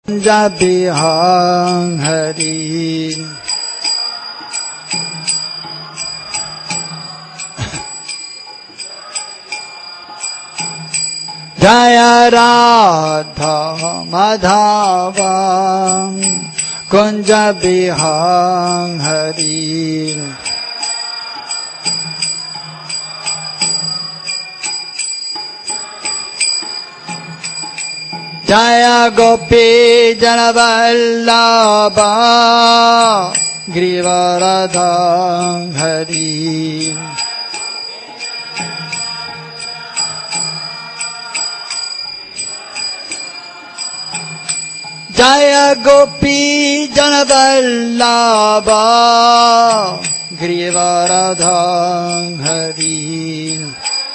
Jabihang Hari Jaya Radha Madhava Kunja Bihang Hari Jaya Gopi Janavallabha Grivaradha Hari Jaya Gopi Janavallabha Grivaradha Hari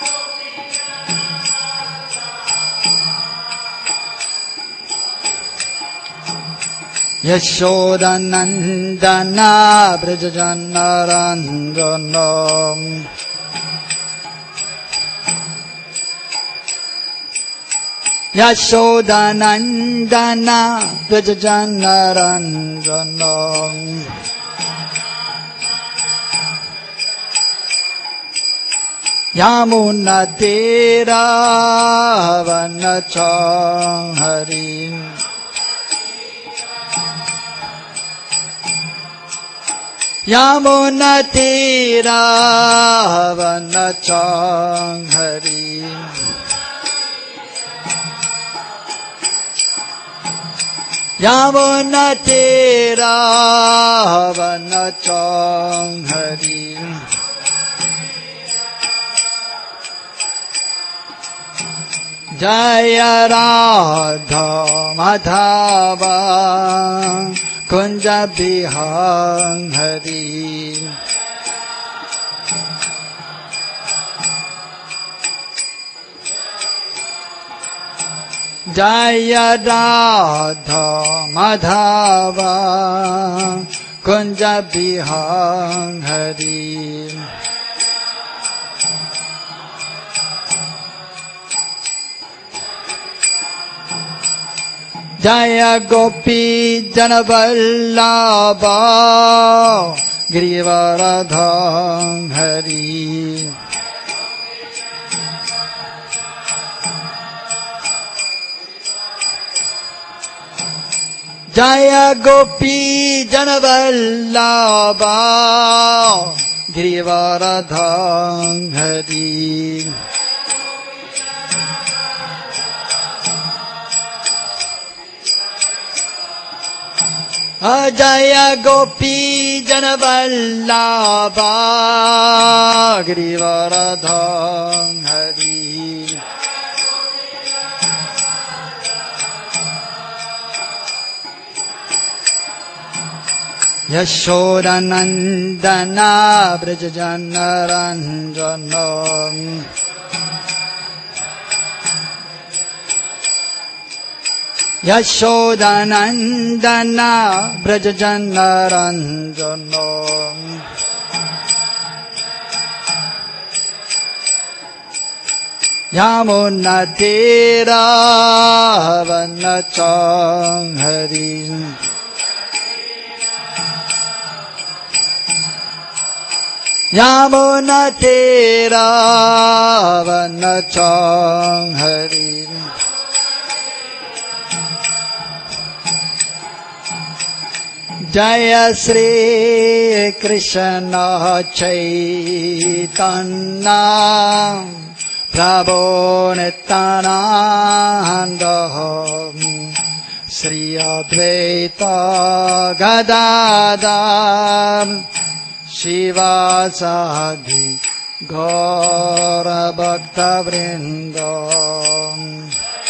Yashodanandana Brajajanaranjanam Yashodanandana Brajajanaranjanam Yamunatira Vanacham Harim Yamunatira Vanacham Harim Yamunatira Vanacham Harim Jaya Radha Madhava Kunja Bihang Hari Jaya Radha Madhava Kunja Bihang Hari Jaya Gopi Janavallabha Grivaradha Hari Jaya Gopi Janavallabha Grivaradha Hari Jaya Gopi Janavallabha Grivaradha Hari Yashodanandana Brajajanaranjanam Yashodanandana Brajajanaranjanam Yamunatira Vanacham Harim Yamunatira Vanacham Harim Jaya Shri Krishna Chaitanya Prabhu Nityananda Shri Advaita Gadadhar Shivasadi Gaura Bhakta Vrindam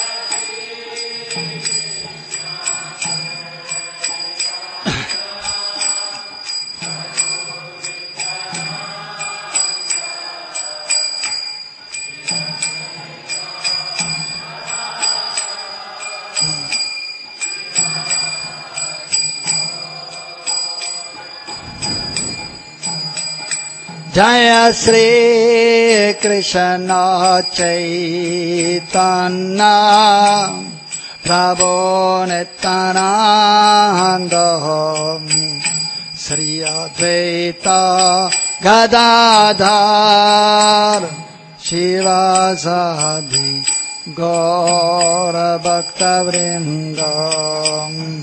Jaya Shri Krishna Chaitanya Prabhu Nityananda Sri Advaita Gadadhar Shivasadi Gaura Bhakta Vrindam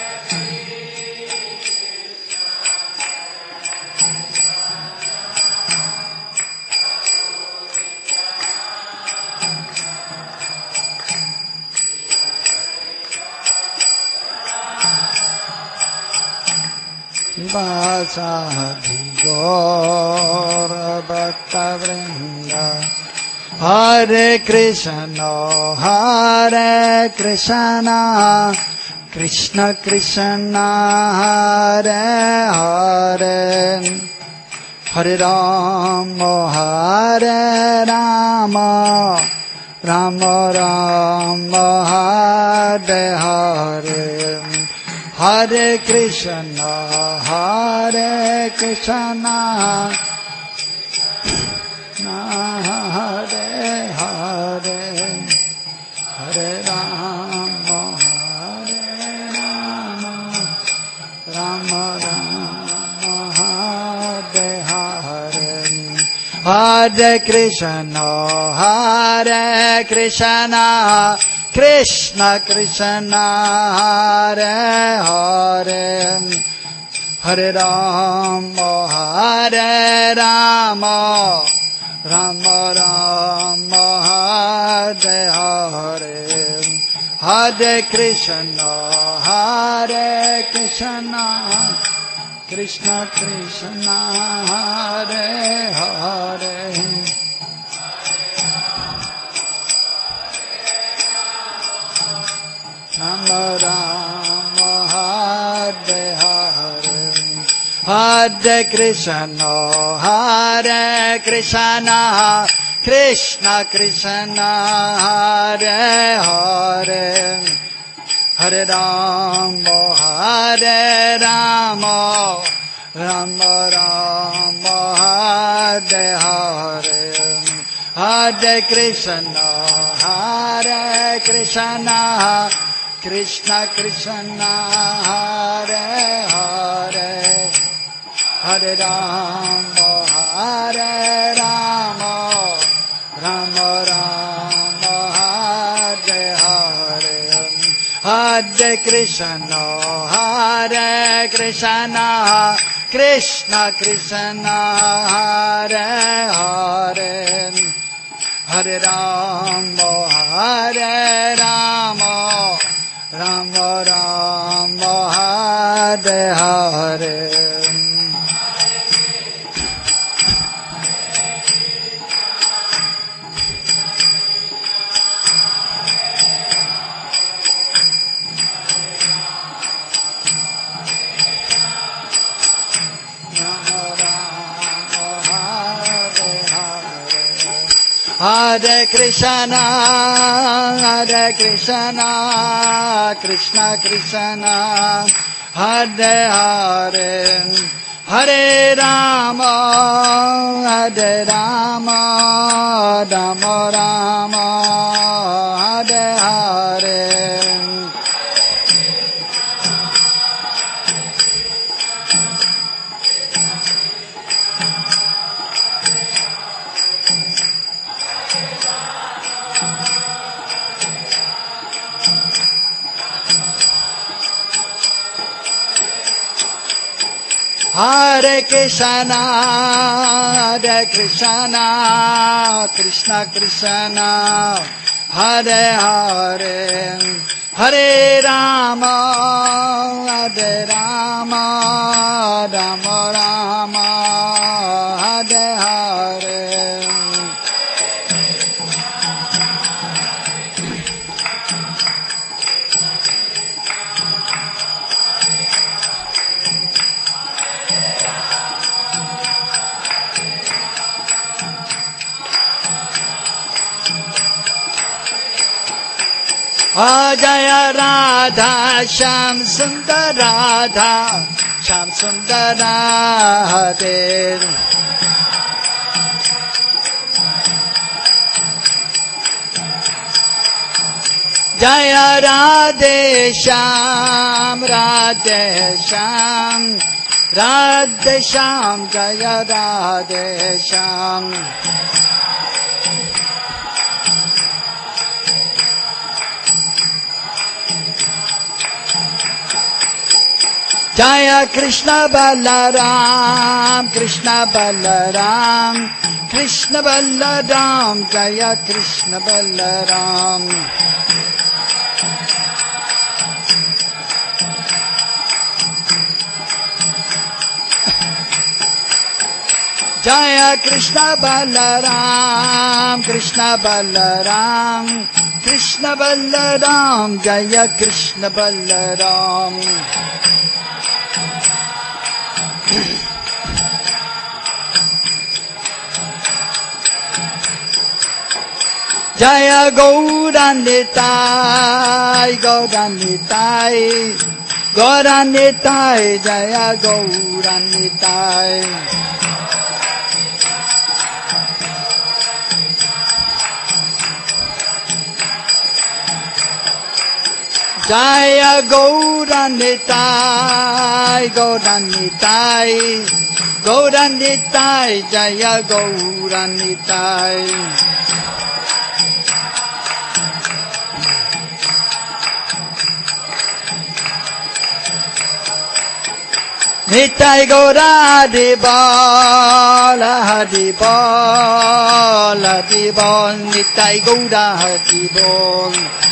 Shivasadi Gaura Bhakta Vrinda Hare Krishna Krishna Krishna Hare Hare Hare Rama Rama Rama Hare Hare Hare Krishna Hare Hare Hare Rama Rama Rama Hare Hare Hare Krishna Krishna Krishna Hare Hare Hare Rama Rama Rama Hare Hare Hare Krishna Krishna Krishna Hare Hare Rama Rama Hare Hare Hare Krishna Krishna Krishna Hare Hare Hare Rama Rama Rama Hare Hare Hare Krishna Krishna Krishna Hare Hare Hare Rama Rama Rama Hare Hare Hare Krishna Krishna Krishna Hare Hare Hare Rama Rama Rama Hare Hare Hare Krishna Krishna Krishna Hare Hare Hare Rama Rama Rama Hare Hare Hare Krishna Krishna Krishna Hare Hare Hare Rama Rama Rama Hare Hare Jaya Radha Shyam Sundar Radha Shyam Sundar Radhe जय राधे श्याम राधे श्याम राधे श्याम जय राधे श्याम जय कृष्ण बलराम कृष्ण बलराम कृष्ण बलराम जय कृष्ण बलराम जय कृष्ण बलराम कृष्ण बलराम कृष्ण बलराम जय कृष्ण बलराम जय गौरानिताय गौरानिताय गौरानिताय जय गौरानिताय जय गौरानिताय गौरानिताय गौरानिताय जय गौरानिताय निताय गौरा हरि बोल हरि बोल हरि बोल निताय गौरा हरि बोल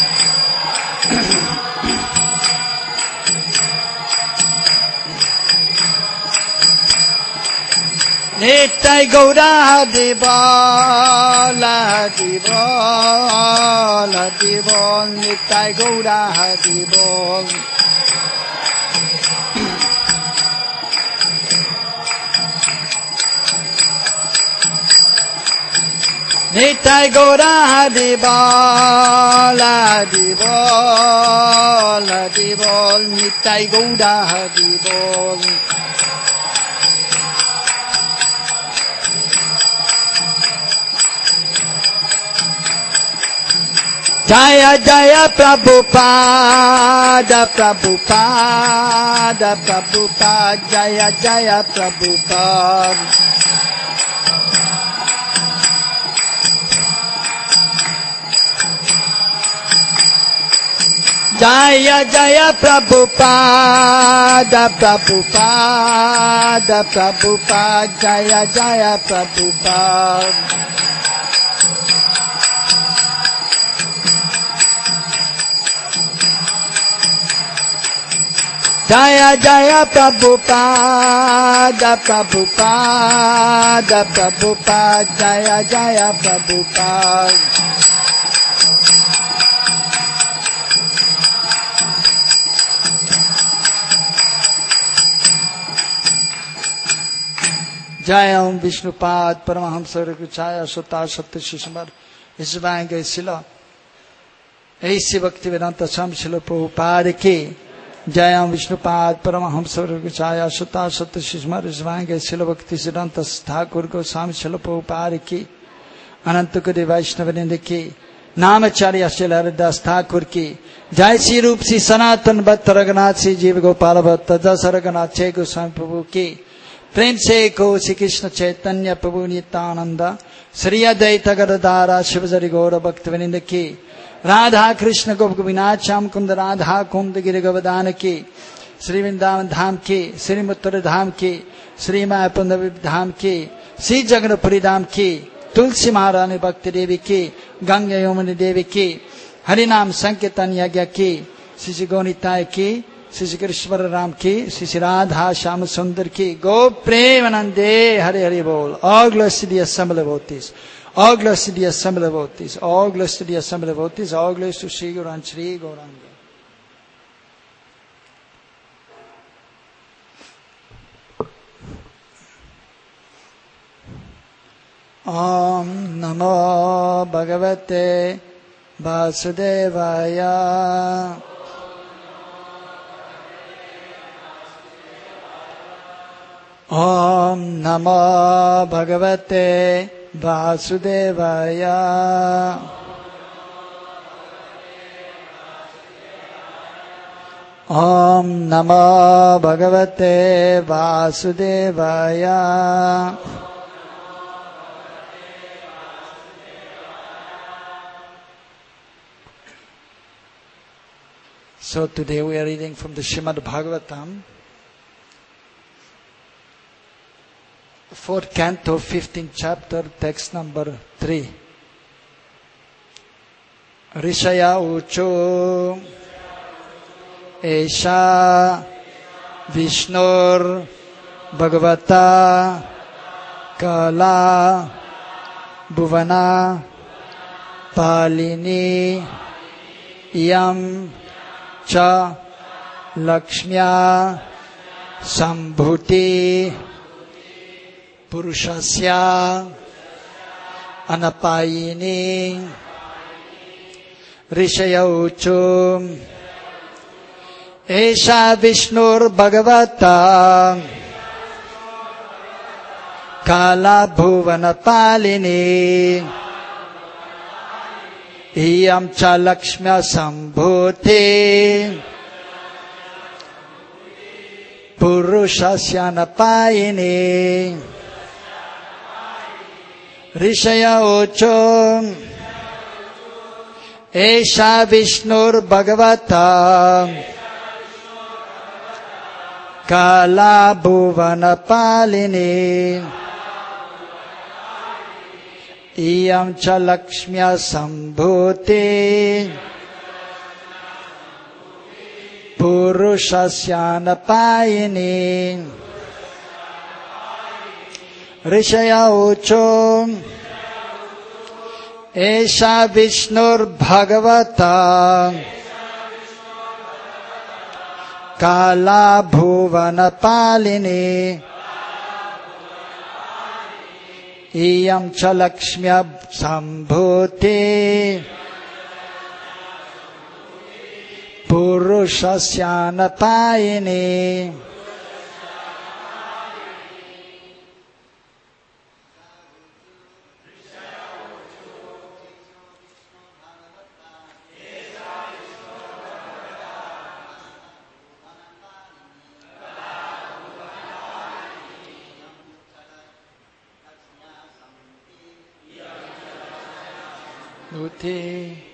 निताय गौरा हरि बोल हरि बोल हरि बोल निताय गौरा हरि बोल निताय गौरा हरि बोल हरि बोल हरि बोल निताय गौरा हरि बोल जय जय प्रभुपाद प्रभुपाद प्रभुपाद जय जय प्रभुपाद जय जय प्रभुपाद प्रभुपाद प्रभुपाद जय जय प्रभुपाद जय जय प्रभुपाद प्रभुपाद प्रभुपाद जय जय प्रभुपाद जय ओम विष्णुपाद परमहंस छाया सुता सत्य शिशुमर इस बैंक शिला ऐसी भक्ति वेदांत स्वामी शिल प्रभुपाद की जय ओम विष्णुपाद परमहंस छाया सुता सत्य शिशुमर इस बैंक शिल भक्ति सिद्धांत ठाकुर को स्वामी शिल प्रभुपाद की अनंत कुदी वैष्णवनिंद की नामचार्य शिल हरिदास ठाकुर की जय श्री रूप श्री सनातन भक्त रघुनाथ श्री जीव गोपाल भक्त दस रघुनाथ छे गोस्वामी प्रभु की प्रेम से को श्री कृष्ण चैतन्य प्रभु नित्यानंद श्री अद्वैत गदाधर शिवजरी गौर भक्त विनिंद की राधा कृष्ण गोप गोपीनाथ श्याम कुंद राधा कुंद गिरि गोवर्धन की श्री वृंदावन धाम की श्री मथुरा धाम की श्री मायापुर धाम की श्री जगन्नाथपुरी धाम की तुलसी महारानी भक्ति देवी की गंगा यमुनी देवी की हरिनाम संकीर्तन यज्ञ की श्री गौनिताय की श्री कृष्ण राम की श्री राधा श्याम सुंदर की गो प्रेमानंदे हरे हरे बोल all glories to the assembly devotees all glories to the assembly devotees all glories to the assembly devotees all glories to Sri Guru and Sri Gauranga Om Namo Bhagavate Vasudevaya Om Namo Bhagavate Vasudevaya Om Namo Bhagavate Vasudevaya. So today we are reading from the Srimad Bhagavatam, 4th canto, 15th chapter, text number 3. Rishaya Ucho Esha Vishnur Bhagavata Kala Bhuvana Palini Yam Cha Lakshmya Sambhuti Purushasya Anapayini Rishaya Uchum Esha Vishnur Bhagavata Kala Bhuvana Palini Iyam Cha Lakshmya Sambhuti Purushasya Anapayini Rishaya Uchum Esha Vishnur Bhagavata Kala Bhuvana Palini Iyam Cha Lakshmya Sambhuti Purushasya Anapayini Rishaya Uchum Esha Vishnur Bhagavata Kala Bhuvana Palini Iyam Cha Lakshmya Sambhuti Purushasya Anapayini Bhuti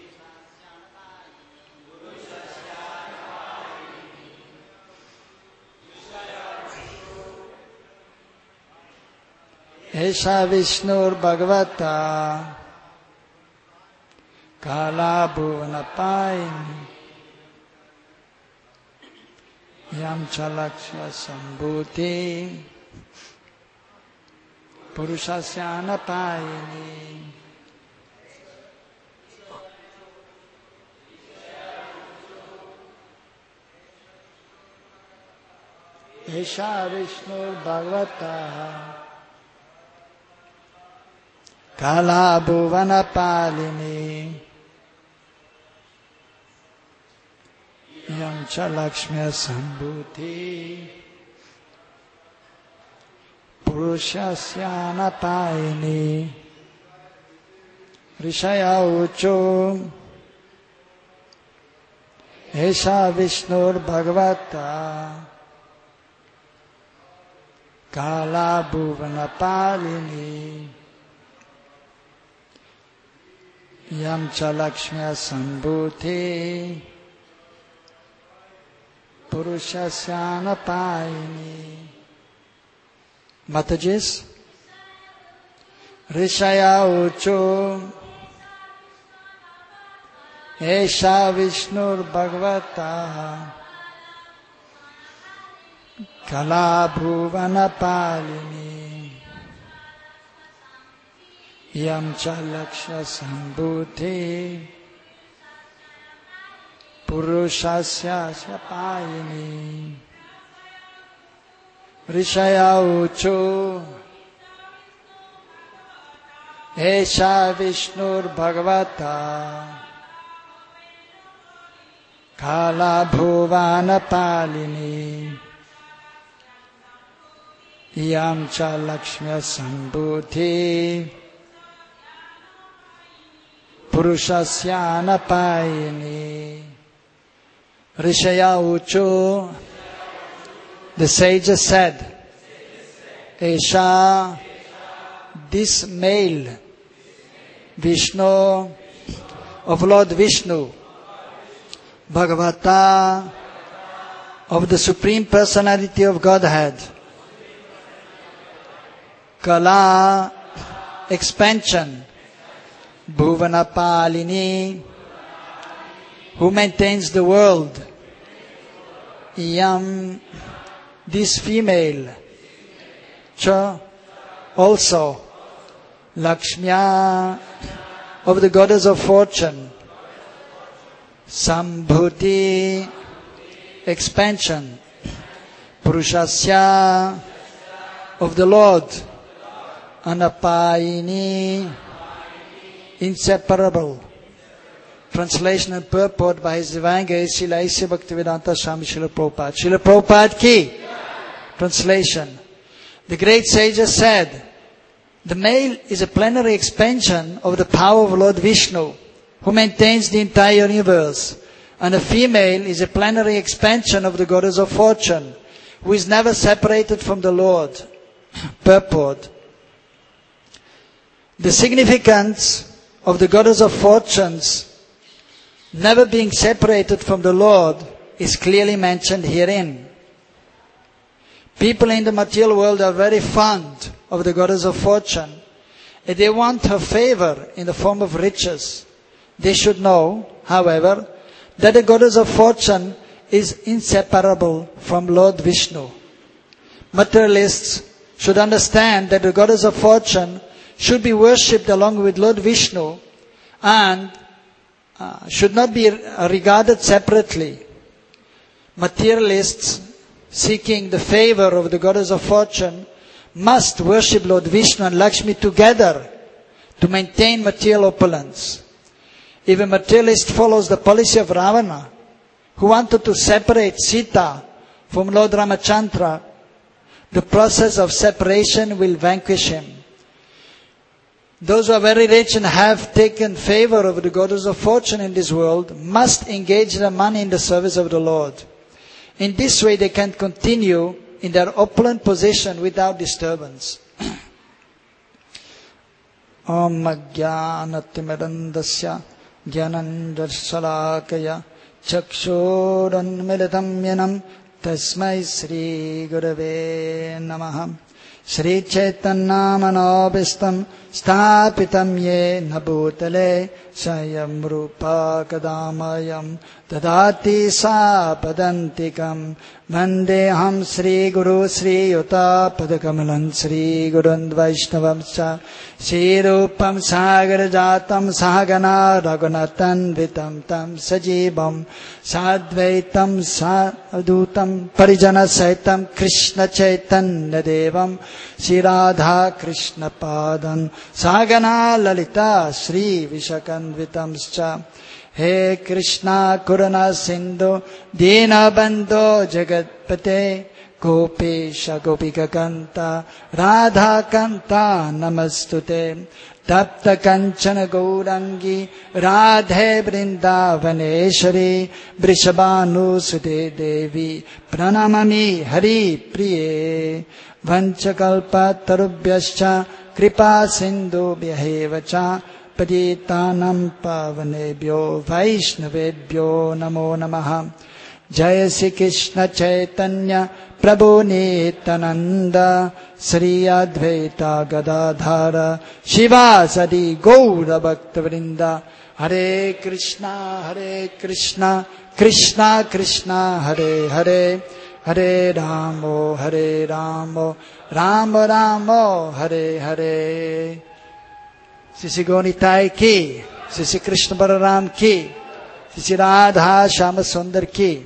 Esha Vishnur Bhagavata Kala Bhuvana Palini Yam Cha Lakshmya Sambhuti Purushasya Anapayini Esha Vishnur Bhagavata Kala Bhuvana Palini Yam Cha Lakshmya Sambhuti Purushasya Anapayini Rishaya Uchum Esha Vishnur Bhagavata Kala Bhuvana Palini Yam Cha Lakshmya Sambhuti Purushasya Anapayini. Matajis Rishaya Uchu Esha Vishnur Bhagavata Kala Bhuvana Palini Yam Cha Lakshmya Sambhuti Purushasya Anapayini Rishaya Uchu Esha Vishnur Bhagavata Kala Bhuvana Palini Yam Cha Lakshmya Sambhuti Purushasya Anapayini Rishaya Uchu. The sages said, Esha, this male, Vishnu, of Lord Vishnu, Bhagavata, of the Supreme Personality of Godhead, Kala, expansion, Bhuvana Palini, who maintains the world, Yam, this female, Cha, also, Lakshmiya, of the goddess of fortune, Sambhuti, expansion, Purushasya, of the Lord, Anapayini, inseparable. Translation and purport by His Divine Grace Srila A.C. Bhaktivedanta Swami Srila Prabhupada. Srila Prabhupada ki. Translation. The great sages said, the male is a plenary expansion of the power of Lord Vishnu, who maintains the entire universe, and the female is a plenary expansion of the goddess of fortune, who is never separated from the Lord. Purport. The significance of the goddess of fortunes never being separated from the Lord is clearly mentioned herein. People in the material world are very fond of the goddess of fortune, and they want her favor in the form of riches. They should know, however, that the goddess of fortune is inseparable from Lord Vishnu. Materialists should understand that the goddess of fortune should be worshipped along with Lord Vishnu and should not be regarded separately. Materialists seeking the favor of the goddess of fortune must worship Lord Vishnu and Lakshmi together to maintain material opulence. If a materialist follows the policy of Ravana, who wanted to separate Sita from Lord Ramachandra, the process of separation will vanquish him. Those who are very rich and have taken favor of the goddess of fortune in this world must engage their money in the service of the Lord. In this way they can continue in their opulent position without disturbance. Om Jnanatimidandasya Jnanandasalakaya Chakshuranmilitam Yanam Tasmai Sri Gurave Namaha. Sri Chaitanya Manopistam Stapitam Yena Bhutale Sayam Rupa Kadamayam Dadati Sapadantikam Vandeham Sri Guru Sri Yuta Padakamalan Sri Gurun Vaishnavam Cha Sri Rupam Sagar Jatam Sahagana Raghunatan Vitam Tam Sajibam Sadvaitam Sadhutam Parijana Saitam Krishna Chaitanya Devam Sri Radha Krishna Padam Sagana Lalita Sri Vishakanvitamscha. He Krishna Kurana Sindhu Dina Bandho Jagatpate Gopesha Gopika Kanta Radha Kanta Namastute Tapta Kanchana Gaurangi Radhe Vrindavaneshwari Vrishabhanu Sute Devi Pranamami Hari Priye Vanchakalpa Tarubhyascha Kripa Sindhu Bhyahevacha Paditanam Pavanebhyo Vaishnavebhyo Namo Namaha. Jaya Sri Krishna Chaitanya Prabhu Nityananda Sri Advaita Gadadhara Shivasadi Gaura Bhakta Vrinda. Hare Krishna Krishna Krishna Hare Hare Hare Ramo Ramo Ramo Hare Hare. Sisi Gonitai ki, Sisi Krishna Balaram ki, Sisi Radha Shama Sundar ki.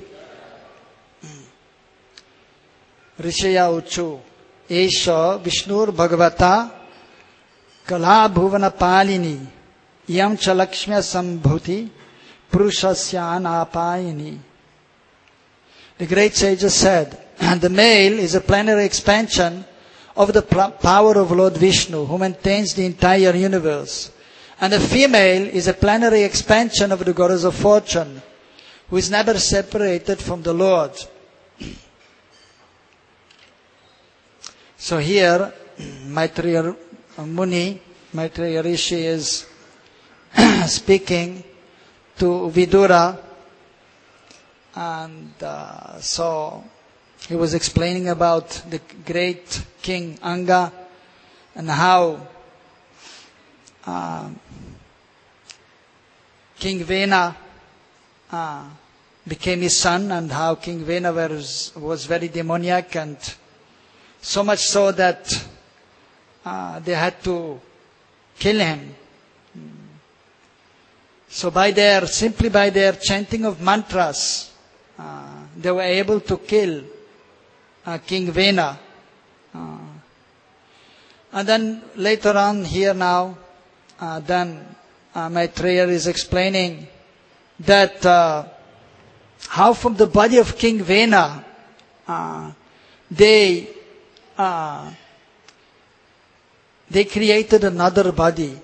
Rishaya Uchu Esha Vishnur Bhagavata Kala Bhuvana Palini Yam Cha Lakshmiya Sambhuti Purushasya Anapayini. The great sages said, the male is a plenary expansion of the power of Lord Vishnu, who maintains the entire universe. And the female is a plenary expansion of the goddess of fortune, who is never separated from the Lord. So here, Maitreya Muni, Maitreya Rishi is speaking to Vidura, and so he was explaining about the great king Anga and how King Vena became his son, and how King Vena was very demoniac, and so much so that they had to kill him. So simply by their chanting of mantras, they were able to kill King Vena. And then later on here now, Maitreya is explaining that how from the body of King Vena, they created another body.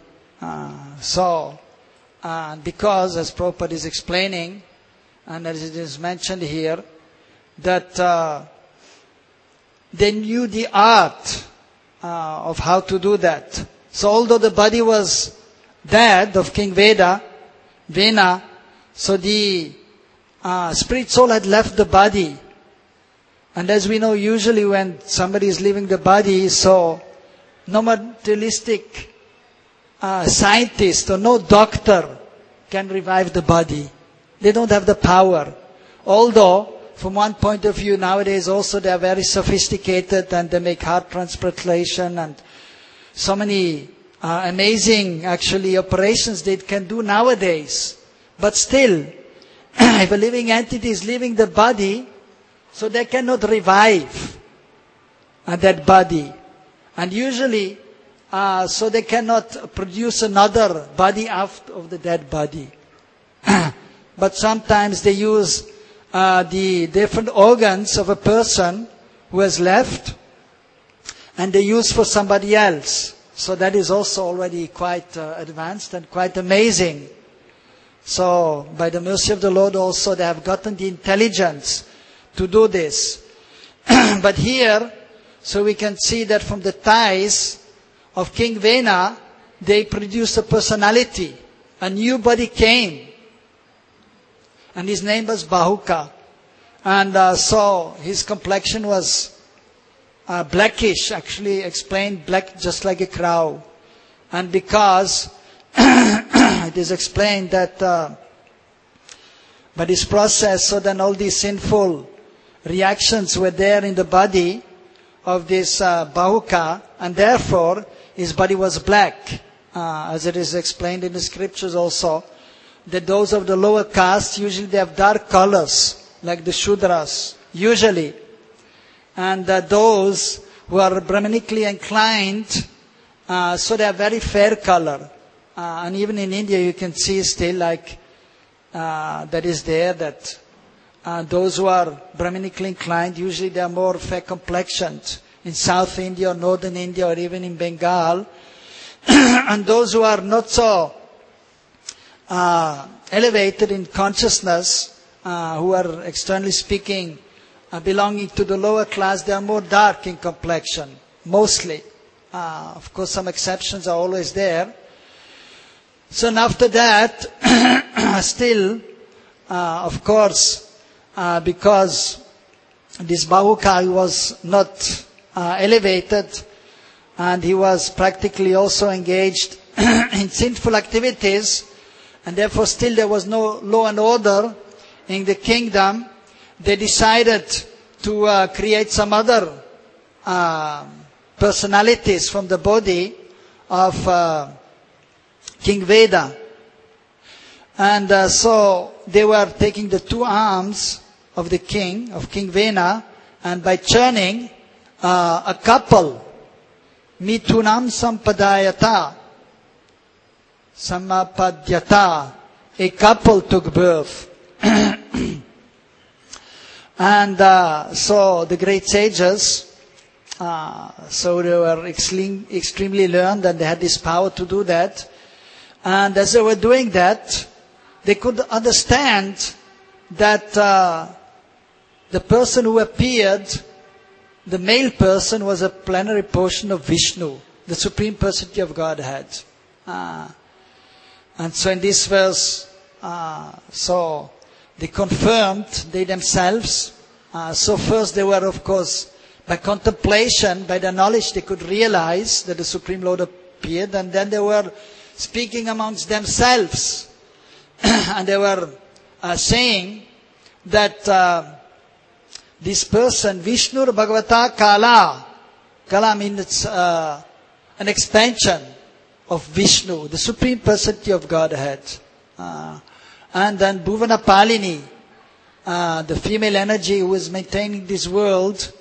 Because, as Prabhupada is explaining, and as it is mentioned here, that they knew the art of how to do that. So although the body was dead of King Vena, so the spirit soul had left the body. And as we know, usually when somebody is leaving the body, so no materialistic scientist or no doctor can revive the body. They don't have the power. Although, from one point of view, nowadays also they are very sophisticated and they make heart transplantation and so many amazing actually operations they can do nowadays. But still, if a living entity is leaving the body, so they cannot revive that body. And usually, so they cannot produce another body after of the dead body. But sometimes they use the different organs of a person who has left, and they use for somebody else. So that is also already quite advanced and quite amazing. So by the mercy of the Lord also they have gotten the intelligence to do this. But here, so we can see that from the ties of King Vena, they produced a personality. A new body came. And his name was Bahuka. And so his complexion was blackish, actually explained black just like a crow. And because it is explained that by this process, so then all these sinful reactions were there in the body of this Bahuka, and therefore his body was black, as it is explained in the scriptures also, that those of the lower caste, usually they have dark colors, like the Shudras, usually. And those who are Brahmanically inclined, so they have very fair color. And even in India you can see still like, that is there, that those who are Brahmanically inclined, usually they are more fair complexioned. In South India or Northern India or even in Bengal. And those who are not so elevated in consciousness, who are externally speaking, belonging to the lower class, they are more dark in complexion, mostly. Of course, some exceptions are always there. So and after that, still, of course, because this Bahuka was not elevated, and he was practically also engaged in sinful activities, and therefore still there was no law and order in the kingdom. They decided to create some other personalities from the body of King Veda. And so they were taking the two arms of the king, of King Vena, and by churning a couple, Mitunam Samapadyata, a couple took birth. And so the great sages, so they were extremely learned and they had this power to do that. And as they were doing that, they could understand that the person who appeared, the male person, was a plenary portion of Vishnu, the Supreme Personality of Godhead. And so in this verse, so they confirmed, they themselves. So first they were, of course, by contemplation, by the knowledge, they could realize that the Supreme Lord appeared, and then they were speaking amongst themselves. And they were saying that this person, Vishnu Bhagavata Kala, Kala means an expansion of Vishnu, the Supreme Personality of Godhead. And then Bhuvana Palini, the female energy who is maintaining this world,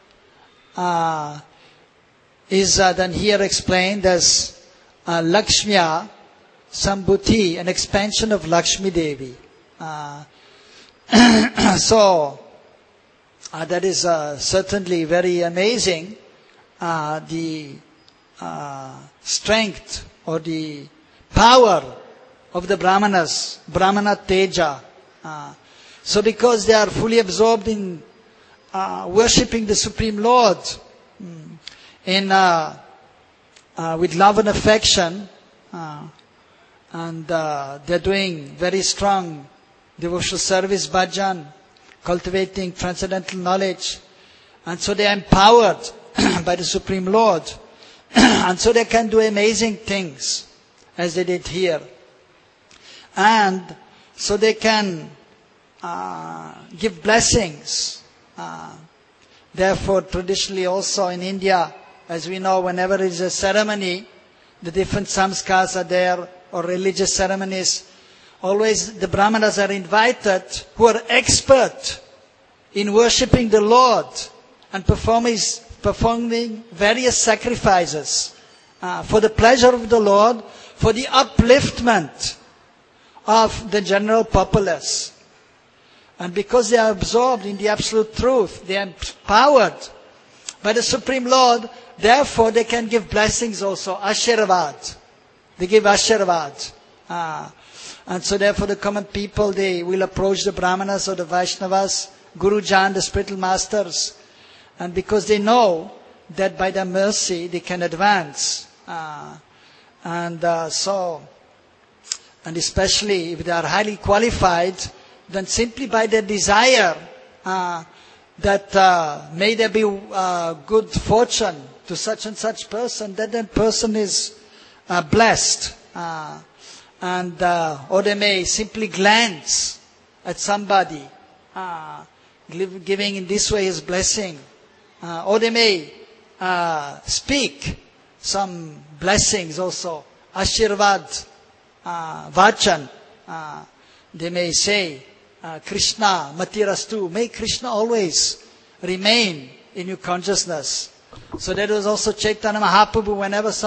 is then here explained as Lakshmiya Sambhuti, an expansion of Lakshmi Devi. So that is certainly very amazing, the strength or the power of the Brahmanas, Brahmana Teja. So because they are fully absorbed in worshipping the Supreme Lord, in with love and affection, and they're doing very strong devotional service, bhajan, cultivating transcendental knowledge, and so they are empowered by the Supreme Lord, and so they can do amazing things, as they did here, and so they can give blessings. Therefore, traditionally also in India, as we know, whenever there is a ceremony, the different samskars are there, or religious ceremonies, always the Brahmanas are invited, who are expert in worshipping the Lord and performing various sacrifices for the pleasure of the Lord, for the upliftment of the general populace. And because they are absorbed in the absolute truth, they are empowered by the Supreme Lord, therefore they can give blessings also, Ashirvad. They give Ashirvad. And so therefore the common people, they will approach the Brahmanas or the Vaishnavas, Guru Jan, the spiritual masters. And because they know that by their mercy they can advance. And especially if they are highly qualified, then simply by their desire that may there be good fortune to such and such person, that person is blessed. Or they may simply glance at somebody, giving in this way his blessing. Or they may speak some blessings also, Ashirvad, Vachan. They may say, Krishna, Matirastu, may Krishna always remain in your consciousness. So that was also Chaitanya Mahaprabhu,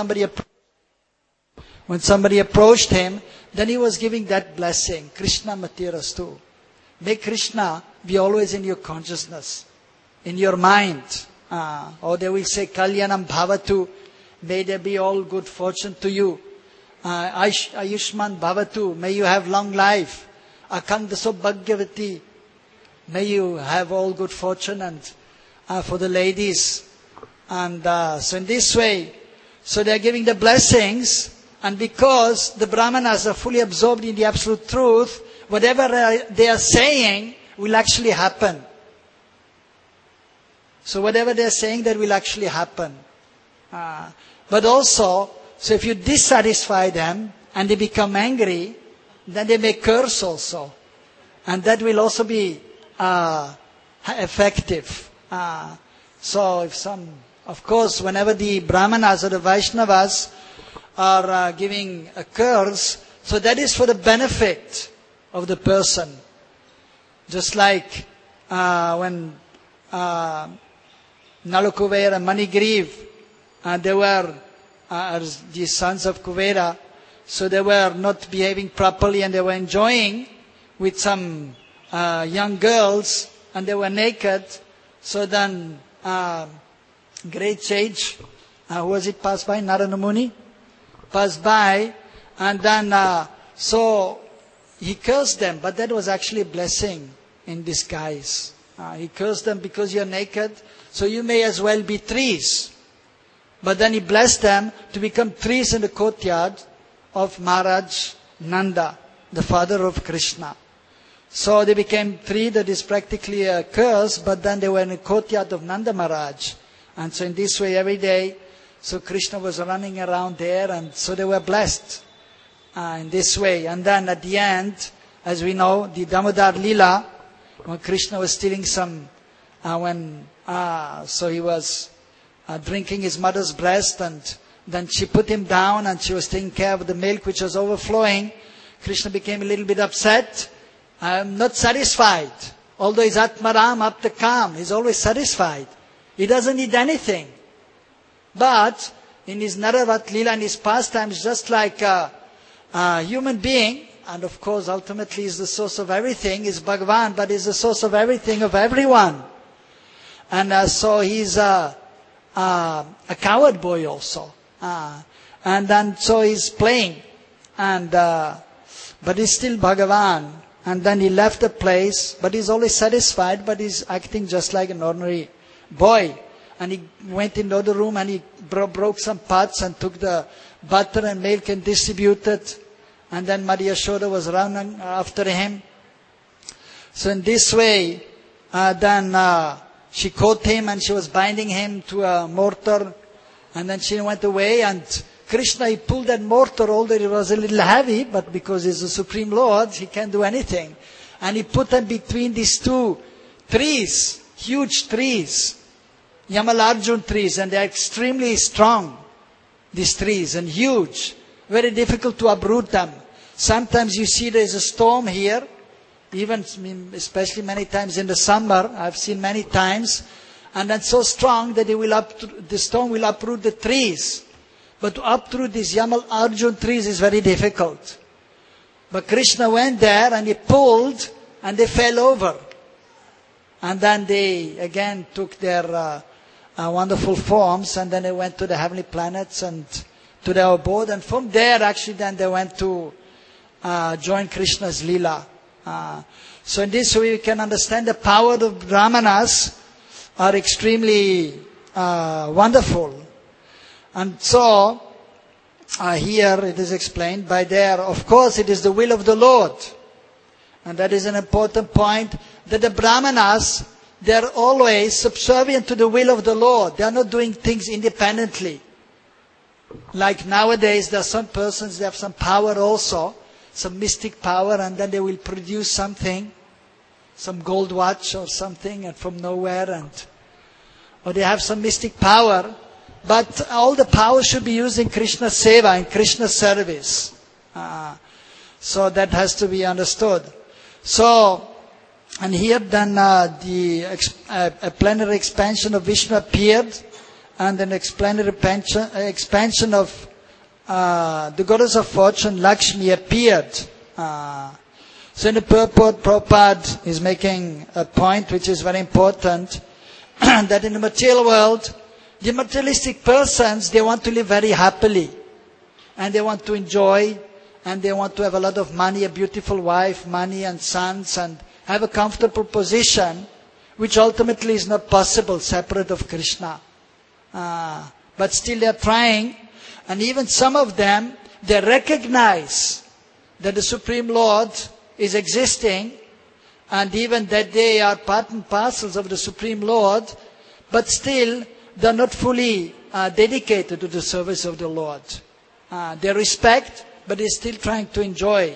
when somebody approached him, then he was giving that blessing, Krishna Matirastu. May Krishna be always in your consciousness, in your mind. Or they will say, Kalyanam Bhavatu, may there be all good fortune to you. Ayushman Bhavatu, may you have long life. Akhandaso Bhagyavati, may you have all good fortune, and for the ladies. And so in this way, so they are giving the blessings, and because the Brahmanas are fully absorbed in the absolute truth, whatever they are saying will actually happen. So whatever they are saying, that will actually happen. But also, so if you dissatisfy them and they become angry, then they may curse also. And that will also be effective. So if of course, whenever the Brahmanas or the Vaishnavas are giving a curse, so that is for the benefit of the person. Just like when Nala Kuvera and Manigriv, they were the sons of Kuvera, so they were not behaving properly, and they were enjoying with some young girls, and they were naked. So then great sage, who was it, passed by? Narada Muni passed by, and then so he cursed them, but that was actually a blessing in disguise. He cursed them because you're naked, so you may as well be trees. But then he blessed them to become trees in the courtyard of Maharaj Nanda, the father of Krishna. So they became tree, that is practically a curse, but then they were in the courtyard of Nanda Maharaj. And so in this way every day, so Krishna was running around there, and so they were blessed in this way. And then at the end, as we know, the Damodar Lila, when Krishna was stealing some, so he was drinking his mother's breast, and then she put him down and she was taking care of the milk which was overflowing. Krishna became a little bit upset. Not satisfied. Although he's Atmaram, Aptakam, he's always satisfied. He doesn't need anything. But in his Naravat Lila and his pastimes, just like a human being, and of course ultimately is the source of everything, is Bhagavan, but is the source of everything, of everyone. And so he's a coward boy also. And then so he's playing, and but he's still Bhagavan. And then he left the place, but he's always satisfied, but he's acting just like an ordinary boy. And he went into the room and he broke some pots and took the butter and milk and distributed. And then Maria Yashoda was running after him. So in this way, then she caught him and she was binding him to a mortar. And then she went away, and Krishna, he pulled that mortar, although it was a little heavy, but because he's the Supreme Lord, he can't do anything. And he put them between these two trees, huge trees, Yamalarjun trees, and they're extremely strong, these trees, and huge, very difficult to uproot them. Sometimes you see there's a storm here, even, especially many times in the summer, I've seen many times, and that's so strong that the storm will uproot the trees. But to uproot these Yamal Arjun trees is very difficult. But Krishna went there and he pulled, and they fell over. And then they again took their wonderful forms, and then they went to the heavenly planets and to their abode. And from there, actually, then they went to join Krishna's Leela. So in this way, we can understand the power of Brahmanas are extremely wonderful. And so, here it is explained by there, of course it is the will of the Lord. And that is an important point, that the Brahmanas, they are always subservient to the will of the Lord. They are not doing things independently. Like nowadays, there are some persons, they have some power also, some mystic power, and then they will produce something, some gold watch or something, and from nowhere, or they have some mystic power. But all the power should be used in Krishna's seva, in Krishna's service. So that has to be understood. So, and here then a plenary expansion of Vishnu appeared, and an explanatory expansion of the goddess of fortune, Lakshmi, appeared. So in the purport, Prabhupada is making a point which is very important, that in the material world, the materialistic persons, they want to live very happily. And they want to enjoy, and they want to have a lot of money, a beautiful wife, money and sons, and have a comfortable position, which ultimately is not possible separate of Krishna. But still they are trying, and even some of them, they recognize that the Supreme Lord is existing, and even that they are part and parcels of the Supreme Lord, but still they are not fully dedicated to the service of the Lord. They respect, but they're still trying to enjoy.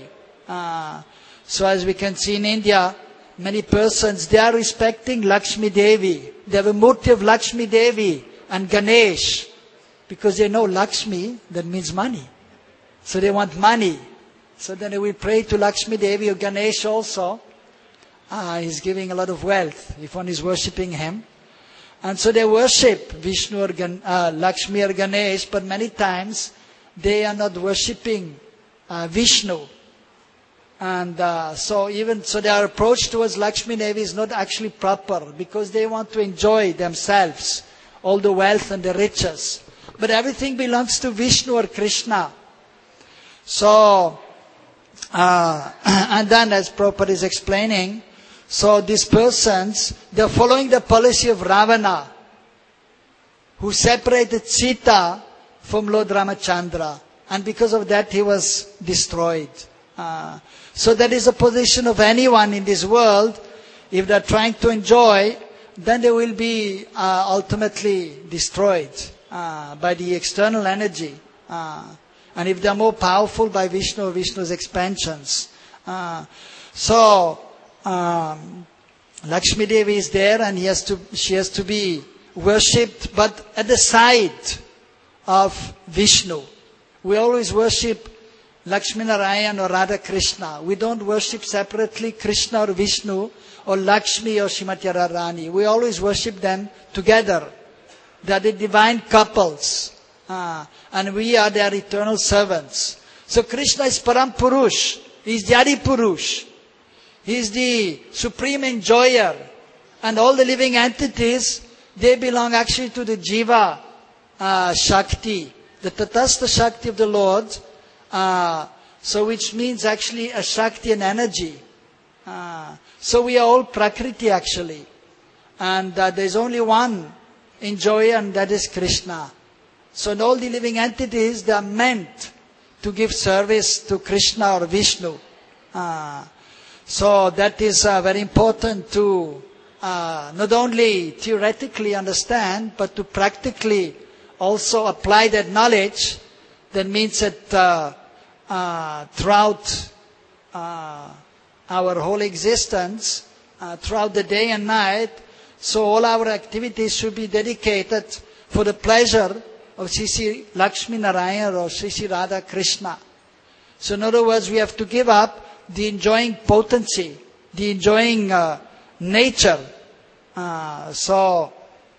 So as we can see in India, many persons, they are respecting Lakshmi Devi. They have a murti of Lakshmi Devi and Ganesh, because they know Lakshmi, that means money. So they want money. So then they will pray to Lakshmi Devi or Ganesh also. He's giving a lot of wealth if one is worshipping him. And so they worship Vishnu or Lakshmi or Ganesh, but many times they are not worshipping Vishnu. And so their approach towards Lakshmi Devi is not actually proper, because they want to enjoy themselves, all the wealth and the riches. But everything belongs to Vishnu or Krishna. So, and then as Prabhupada is explaining, So these persons, they are following the policy of Ravana, who separated Sita from Lord Ramachandra. And because of that, he was destroyed. So that is the position of anyone in this world. If they are trying to enjoy, then they will be ultimately destroyed by the external energy. And if they are more powerful, by Vishnu or Vishnu's expansions. So Lakshmi Devi is there, and she has to be worshipped, but at the side of Vishnu. We always worship Lakshmi Narayan or Radha Krishna. We don't worship separately Krishna or Vishnu or Lakshmi or Srimati Radharani. We always worship them together. They are the divine couples. And we are their eternal servants. So Krishna is Param Purush. He is the Adi Purush. He is the supreme enjoyer. And all the living entities, they belong actually to the Jiva Shakti, the Tatastha Shakti of the Lord. So which means actually a Shakti and energy. So we are all Prakriti actually. And there is only one enjoyer, and that is Krishna. So in all the living entities, they are meant to give service to Krishna or Vishnu. So that is very important to not only theoretically understand, but to practically also apply that knowledge. That means that throughout our whole existence, throughout the day and night, so all our activities should be dedicated for the pleasure of Sri Lakshmi Narayan or Sri Radha Krishna. So in other words, we have to give up the enjoying potency, the enjoying nature. So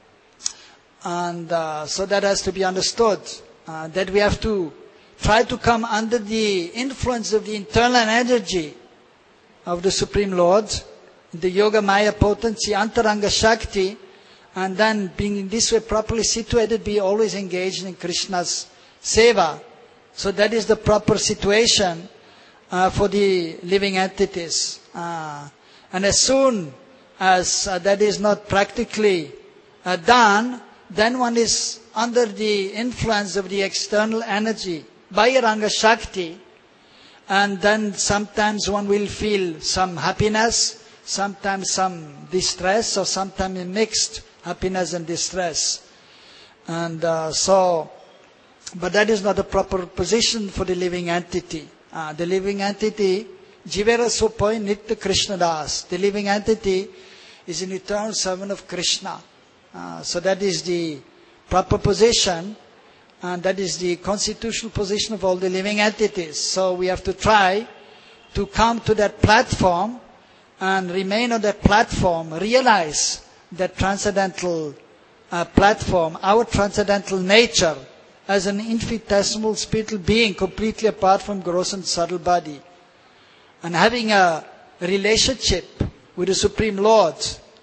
that has to be understood. That we have to try to come under the influence of the internal energy of the Supreme Lord, the Yoga Maya potency, Antaranga Shakti, and then being in this way properly situated, be always engaged in Krishna's seva. So that is the proper situation for the living entities. And as soon as that is not practically done, then one is under the influence of the external energy, Bahiranga Shakti, and then sometimes one will feel some happiness, sometimes some distress, or sometimes a mixed happiness and distress. And but that is not the proper position for the living entity. The living entity, Jivera Sopoi Nitya Krishna Das. The living entity is an eternal servant of Krishna. So that is the proper position, and that is the constitutional position of all the living entities. So we have to try to come to that platform and remain on that platform, realize that transcendental platform, our transcendental nature as an infinitesimal spiritual being completely apart from gross and subtle body, and having a relationship with the Supreme Lord.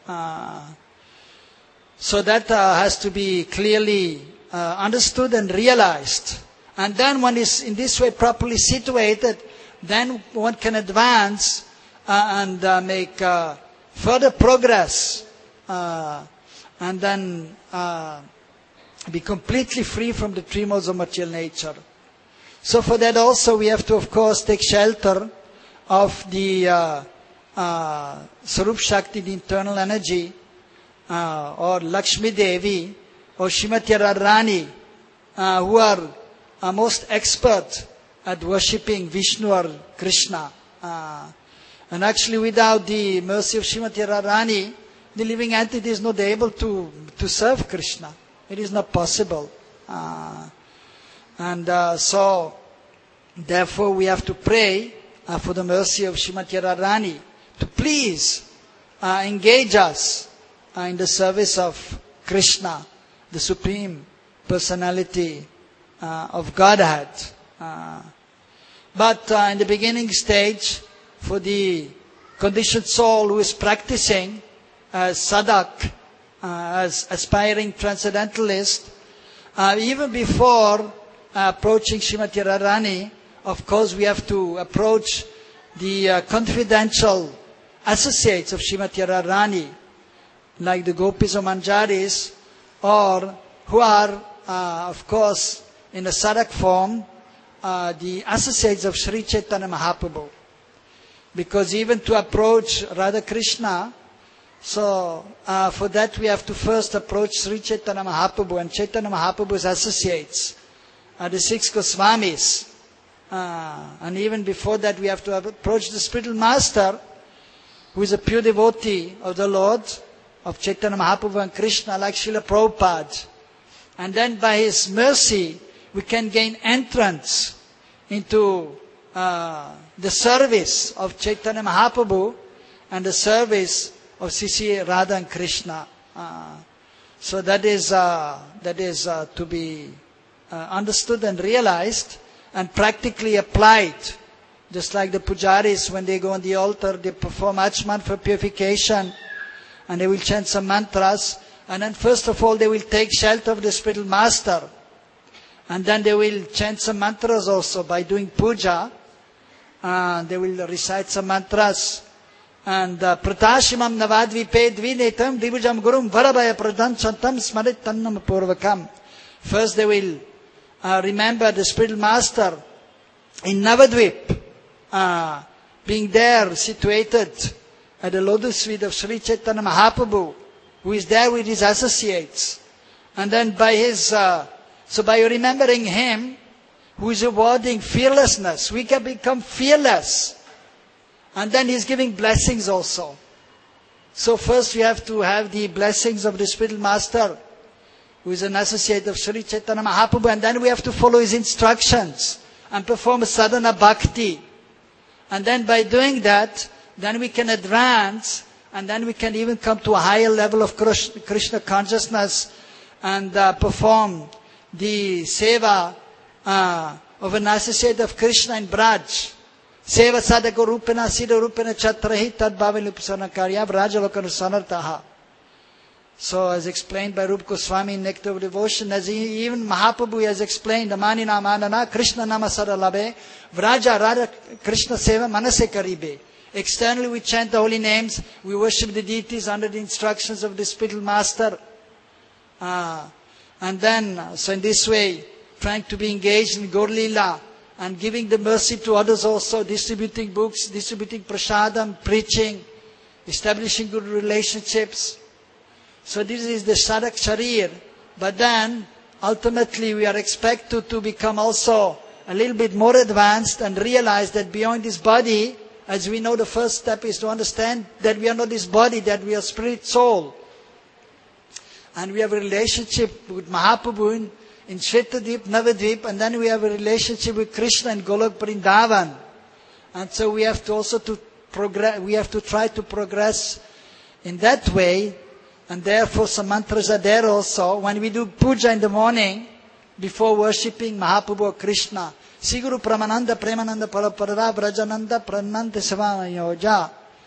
So that has to be clearly understood and realized. And then one is in this way properly situated, then one can advance and make further progress, and then be completely free from the three modes of material nature. So for that also we have to, of course, take shelter of the Sarup Shakti, the internal energy, or Lakshmi Devi, or Srimati Radharani, who are most expert at worshipping Vishnu or Krishna. And actually without the mercy of Srimati Radharani, the living entity is not able to serve Krishna. It is not possible. So therefore we have to pray for the mercy of Srimati Radharani to please engage us in the service of Krishna, the Supreme Personality of Godhead. But in the beginning stage, for the conditioned soul who is practicing as sadhak, as aspiring transcendentalist, even before approaching Srimati Radharani, of course we have to approach the confidential associates of Srimati Radharani, like the Gopis or Manjaris, or who are, of course, in a sadhak form, the associates of Sri Chaitanya Mahaprabhu. Because even to approach Radha Krishna, so for that we have to first approach Sri Chaitanya Mahaprabhu and Chaitanya Mahaprabhu's associates, the 6 Goswamis. And even before that we have to approach the spiritual master, who is a pure devotee of the Lord, of Chaitanya Mahaprabhu and Krishna, like Srila Prabhupada. And then by his mercy, we can gain entrance into the service of Chaitanya Mahaprabhu and the service of Sri Radha and Krishna. So that is to be understood and realized and practically applied. Just like the pujaris, when they go on the altar, they perform achman for purification, and they will chant some mantras, and then first of all they will take shelter of the spiritual master, and then they will chant some mantras also by doing puja. They will recite some mantras, and pratashimam navadvipe dvinetam divijam gurum varabhaya pradhan chantam smarit tannam purvakam. First they will remember the spiritual master in Navadvip, being there situated at the lotus feet of Sri Chaitanya Mahaprabhu, who is there with his associates. And then by remembering him, who is awarding fearlessness, we can become fearless. And then he's giving blessings also. So first we have to have the blessings of the spiritual master, who is an associate of Sri Chaitanya Mahaprabhu, and then we have to follow his instructions and perform sadhana bhakti. And then by doing that, then we can advance, and then we can even come to a higher level of Krishna consciousness and perform the seva of an associate of Krishna in Braj. Seva sadhaka rupena siddha rupena chatrahi tad bhavilupasana karya vrajalokan sanartaha. So as explained by Rupa Goswami in Nectar of Devotion, as even Mahaprabhu has explained, Amani namanana Krishna nama saralabe vraja radha Krishna seva manase karibe. Externally we chant the holy names, we worship the deities under the instructions of the spiritual master. And then, so in this way, trying to be engaged in Gaur Leela and giving the mercy to others also, distributing books, distributing prasadam, preaching, establishing good relationships. So this is the sadhak sharir. But then, ultimately we are expected to become also a little bit more advanced and realize that beyond this body, as we know, the first step is to understand that we are not this body, that we are spirit soul. And we have a relationship with Mahaprabhu in Shvetadvip, Navadvip, and then we have a relationship with Krishna in Golok Vrindavan. And so we have to also we have to try to progress in that way. And therefore some mantras are there also. When we do puja in the morning, before worshipping Mahaprabhu or Krishna, Siguru Pramananda Premananda Paraparada Brajananda Prananta Savamayoja.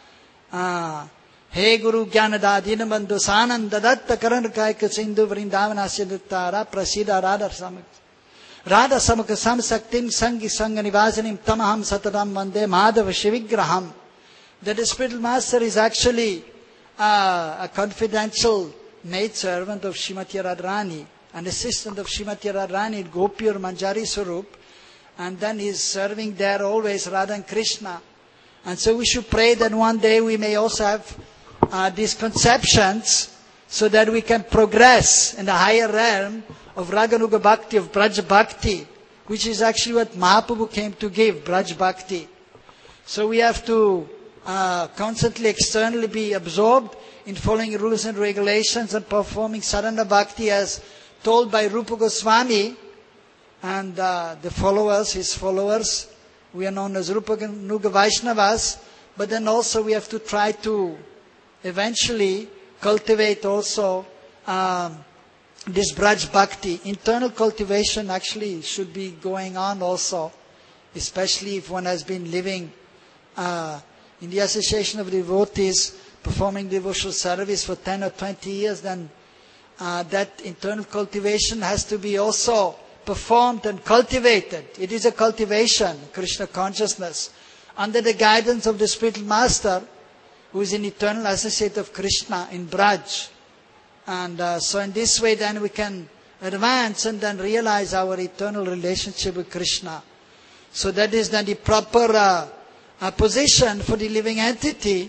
He Guru Gyanada Dinabandhu Sananda Datta Karanakaika Sindhu Vrindavana Siddhara Prasida Radha Samaka Samsaktim Sangi Sanganivasanim Tamaham Satadam Vande Madhava Shivigraham. That the spiritual master is actually a confidential maidservant of Srimati Radharani, an assistant of Srimati Radharani, Gopi or Manjari Swarup, and then he is serving there always Radha and Krishna. And so we should pray that one day we may also have these conceptions, so that we can progress in the higher realm of Raganuga Bhakti, of Braj Bhakti, which is actually what Mahaprabhu came to give, Braj Bhakti. So we have to constantly externally be absorbed in following rules and regulations and performing sadhana bhakti as told by Rupa Goswami and the followers, his followers. We are known as Rupa Nuga Vaishnavas, but then also we have to try to eventually cultivate also this Braj Bhakti. Internal cultivation actually should be going on also, especially if one has been living in the association of devotees, performing devotional service for 10 or 20 years, then that internal cultivation has to be also performed and cultivated. It is a cultivation, Krishna consciousness. Under the guidance of the spiritual master, who is an eternal associate of Krishna in Braj. And so in this way then we can advance and then realize our eternal relationship with Krishna. So that is then the proper position for the living entity.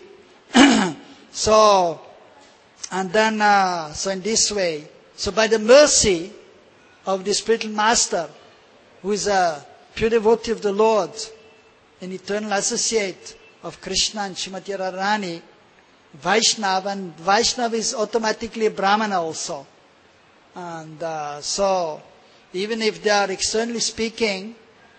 So in this way, so by the mercy of the spiritual master, who is a pure devotee of the Lord, an eternal associate of Krishna and Srimati Radharani, Vaishnava, and Vaishnava is automatically a Brahmana also. And so, even if they are externally speaking,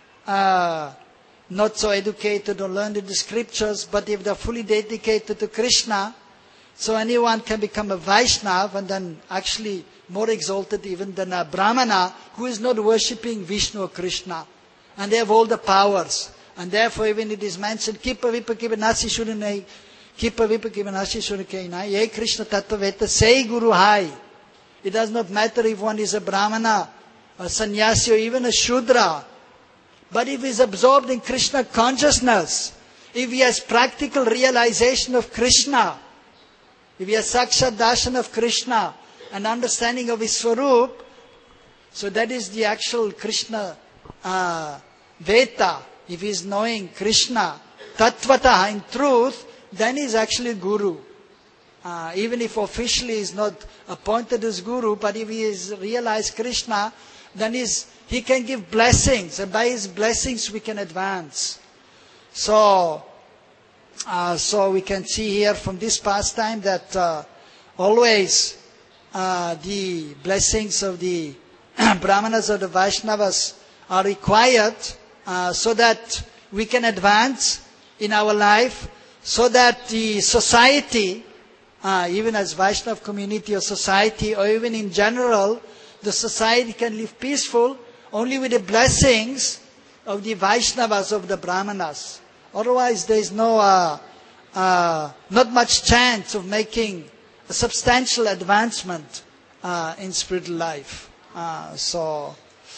not so educated or learned in the scriptures, but if they are fully dedicated to Krishna, so anyone can become a Vaishnava and then actually more exalted even than a Brahmana who is not worshipping Vishnu or Krishna. And they have all the powers. And therefore even it is mentioned, Kipa Vipa Kivanasi Shuranai, Kipa Vipa Kivanasi Shurakainai, Ye Krishna Tattaveta, say Guru Hai. It does not matter if one is a Brahmana, a sannyasi or even a Shudra. But if he is absorbed in Krishna consciousness, if he has practical realization of Krishna, if he has sakshat darshan of Krishna, an understanding of his Swarup, so that is the actual Krishna Veta. If he is knowing Krishna Tattvata in truth, then he is actually Guru. Even if officially he is not appointed as Guru, but if he has realized Krishna, then he can give blessings, and by his blessings we can advance. So we can see here from this pastime that always the blessings of the Brahmanas or the Vaishnavas are required so that we can advance in our life, so that the society, even as Vaishnava community or society, or even in general, the society can live peaceful only with the blessings of the Vaishnavas, of the Brahmanas. Otherwise, there is not much chance of making a substantial advancement in spiritual life. So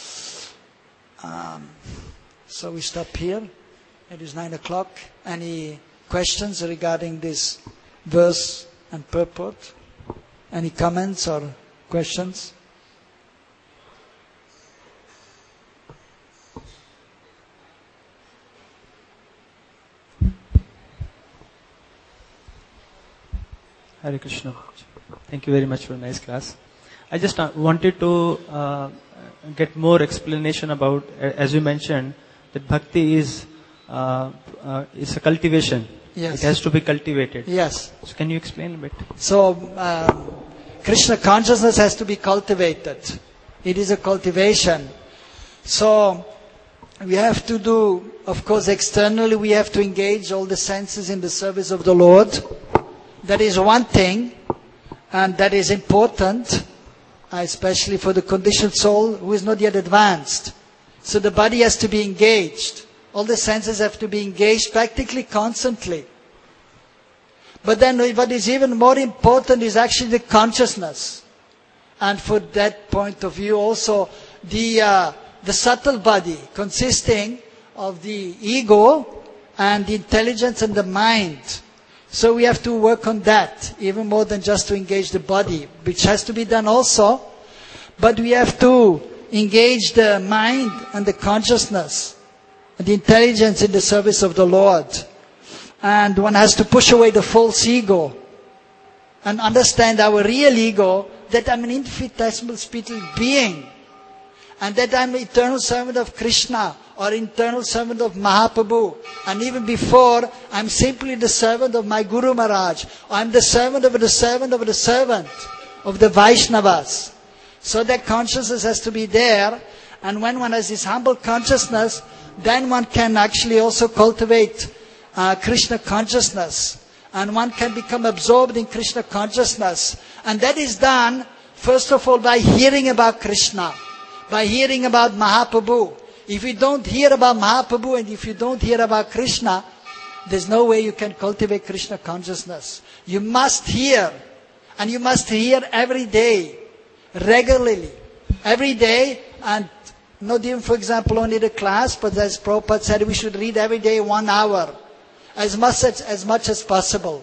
we stop here. It is 9 o'clock. Any questions regarding this verse and purport? Any comments or questions? Hare Krishna. Thank you very much for a nice class. I just wanted to get more explanation about, as you mentioned, that bhakti is a cultivation. Yes. It has to be cultivated. Yes. So can you explain a bit? So, Krishna consciousness has to be cultivated. It is a cultivation. So, we have to do, of course, externally we have to engage all the senses in the service of the Lord. That is one thing, and that is important, especially for the conditioned soul who is not yet advanced. So the body has to be engaged. All the senses have to be engaged practically constantly. But then what is even more important is actually the consciousness. And for that point of view also, the subtle body consisting of the ego and the intelligence and the mind. So we have to work on that, even more than just to engage the body, which has to be done also. But we have to engage the mind and the consciousness, and the intelligence in the service of the Lord. And one has to push away the false ego and understand our real ego, that I'm an infinitesimal spiritual being, and that I'm an eternal servant of Krishna, or eternal servant of Mahaprabhu. And even before, I'm simply the servant of my Guru Maharaj. Or I'm the servant of the servant of the servant of the Vaishnavas. So that consciousness has to be there. And when one has this humble consciousness, then one can actually also cultivate Krishna consciousness. And one can become absorbed in Krishna consciousness. And that is done, first of all, by hearing about Krishna. By hearing about Mahaprabhu. If you don't hear about Mahaprabhu and if you don't hear about Krishna, there's no way you can cultivate Krishna consciousness. You must hear. And you must hear every day. Regularly. Every day. And not even, for example, only the class, but as Prabhupada said, we should read every day 1 hour. As much as possible.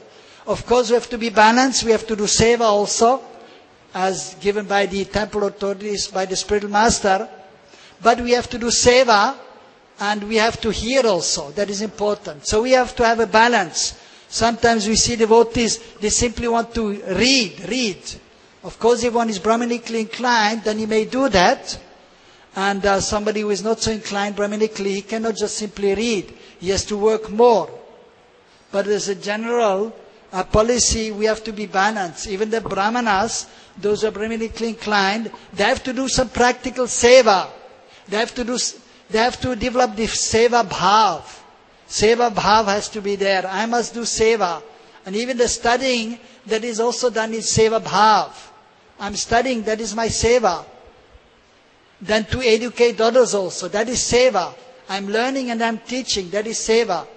Of course, we have to be balanced. We have to do seva also, as given by the temple authorities, by the spiritual master. But we have to do seva, and we have to hear also. That is important. So we have to have a balance. Sometimes we see devotees, they simply want to read. Of course, if one is Brahmanically inclined, then he may do that. And somebody who is not so inclined Brahmanically, he cannot just simply read. He has to work more. But as a general policy, we have to be balanced. Even the Brahmanas, those who are Brahmanically inclined, they have to do some practical seva. They have to develop the seva bhav. Seva bhav has to be there. I must do seva. And even the studying that is also done is seva bhav. I'm studying, that is my seva. Then to educate others also, that is seva. I'm learning and I'm teaching, that is seva.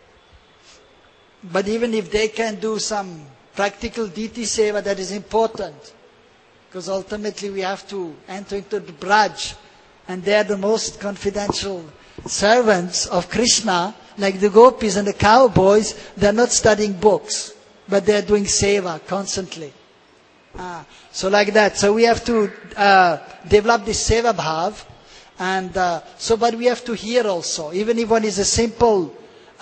But even if they can do some practical deity seva, that is important. Because ultimately we have to enter into the Braj. And they are the most confidential servants of Krishna, like the gopis and the cowboys. They are not studying books, but they are doing seva constantly. So like that. So we have to develop this seva bhav. And but we have to hear also. Even if one is a simple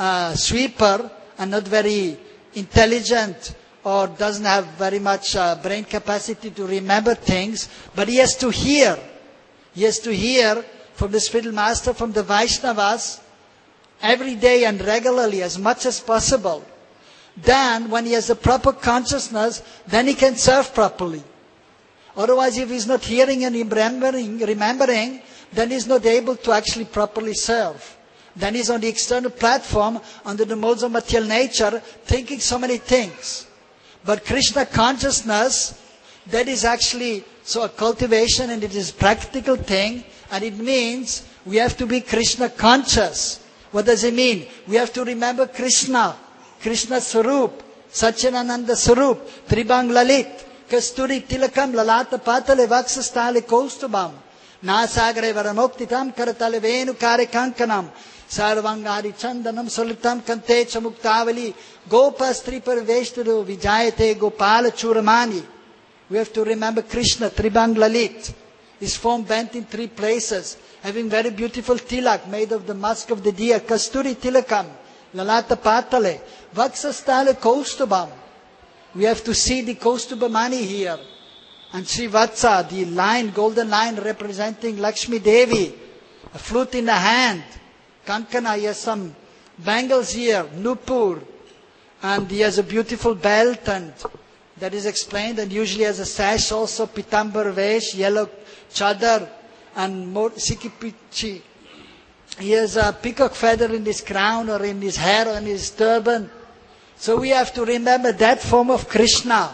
sweeper and not very intelligent or doesn't have very much brain capacity to remember things, but he has to hear. He has to hear from the spiritual master, from the Vaishnavas, every day and regularly as much as possible. Then, when he has a proper consciousness, then he can serve properly. Otherwise, if he's not hearing and remembering, then he's not able to actually properly serve. Then he's on the external platform, under the modes of material nature, thinking so many things. But Krishna consciousness, that is actually so a cultivation, and it is a practical thing, and it means we have to be Krishna conscious. What does it mean? We have to remember Krishna, Krishna Sarup, Satchidananda Sarup, Tribang Lalit, Kasturi Tilakam, Lalata Patale Vaksastale Kostubam, Nasagre Varamoktitam, Karatale Venu Kare Kankanam, Sarvangari Chandanam, Solitam Kantecha Muktavali, Gopas Tripar Veshturu, Vijayate Gopala Churamani. We have to remember Krishna, Tribang Lalit. His form bent in 3 places, having very beautiful tilak made of the musk of the deer, Kasturi Tilakam, Lalata Patale, Vaksastale Kostubam. We have to see the Kostubamani here. And Srivatsa, the line, golden line representing Lakshmi Devi, a flute in the hand. Kankana, he has some bangles here, Nupur, and he has a beautiful belt, and that is explained, and usually has a sash also, Pitambar Vesh, yellow chadar, and Sikipichi. He has a peacock feather in his crown, or in his hair, or in his turban. So we have to remember that form of Krishna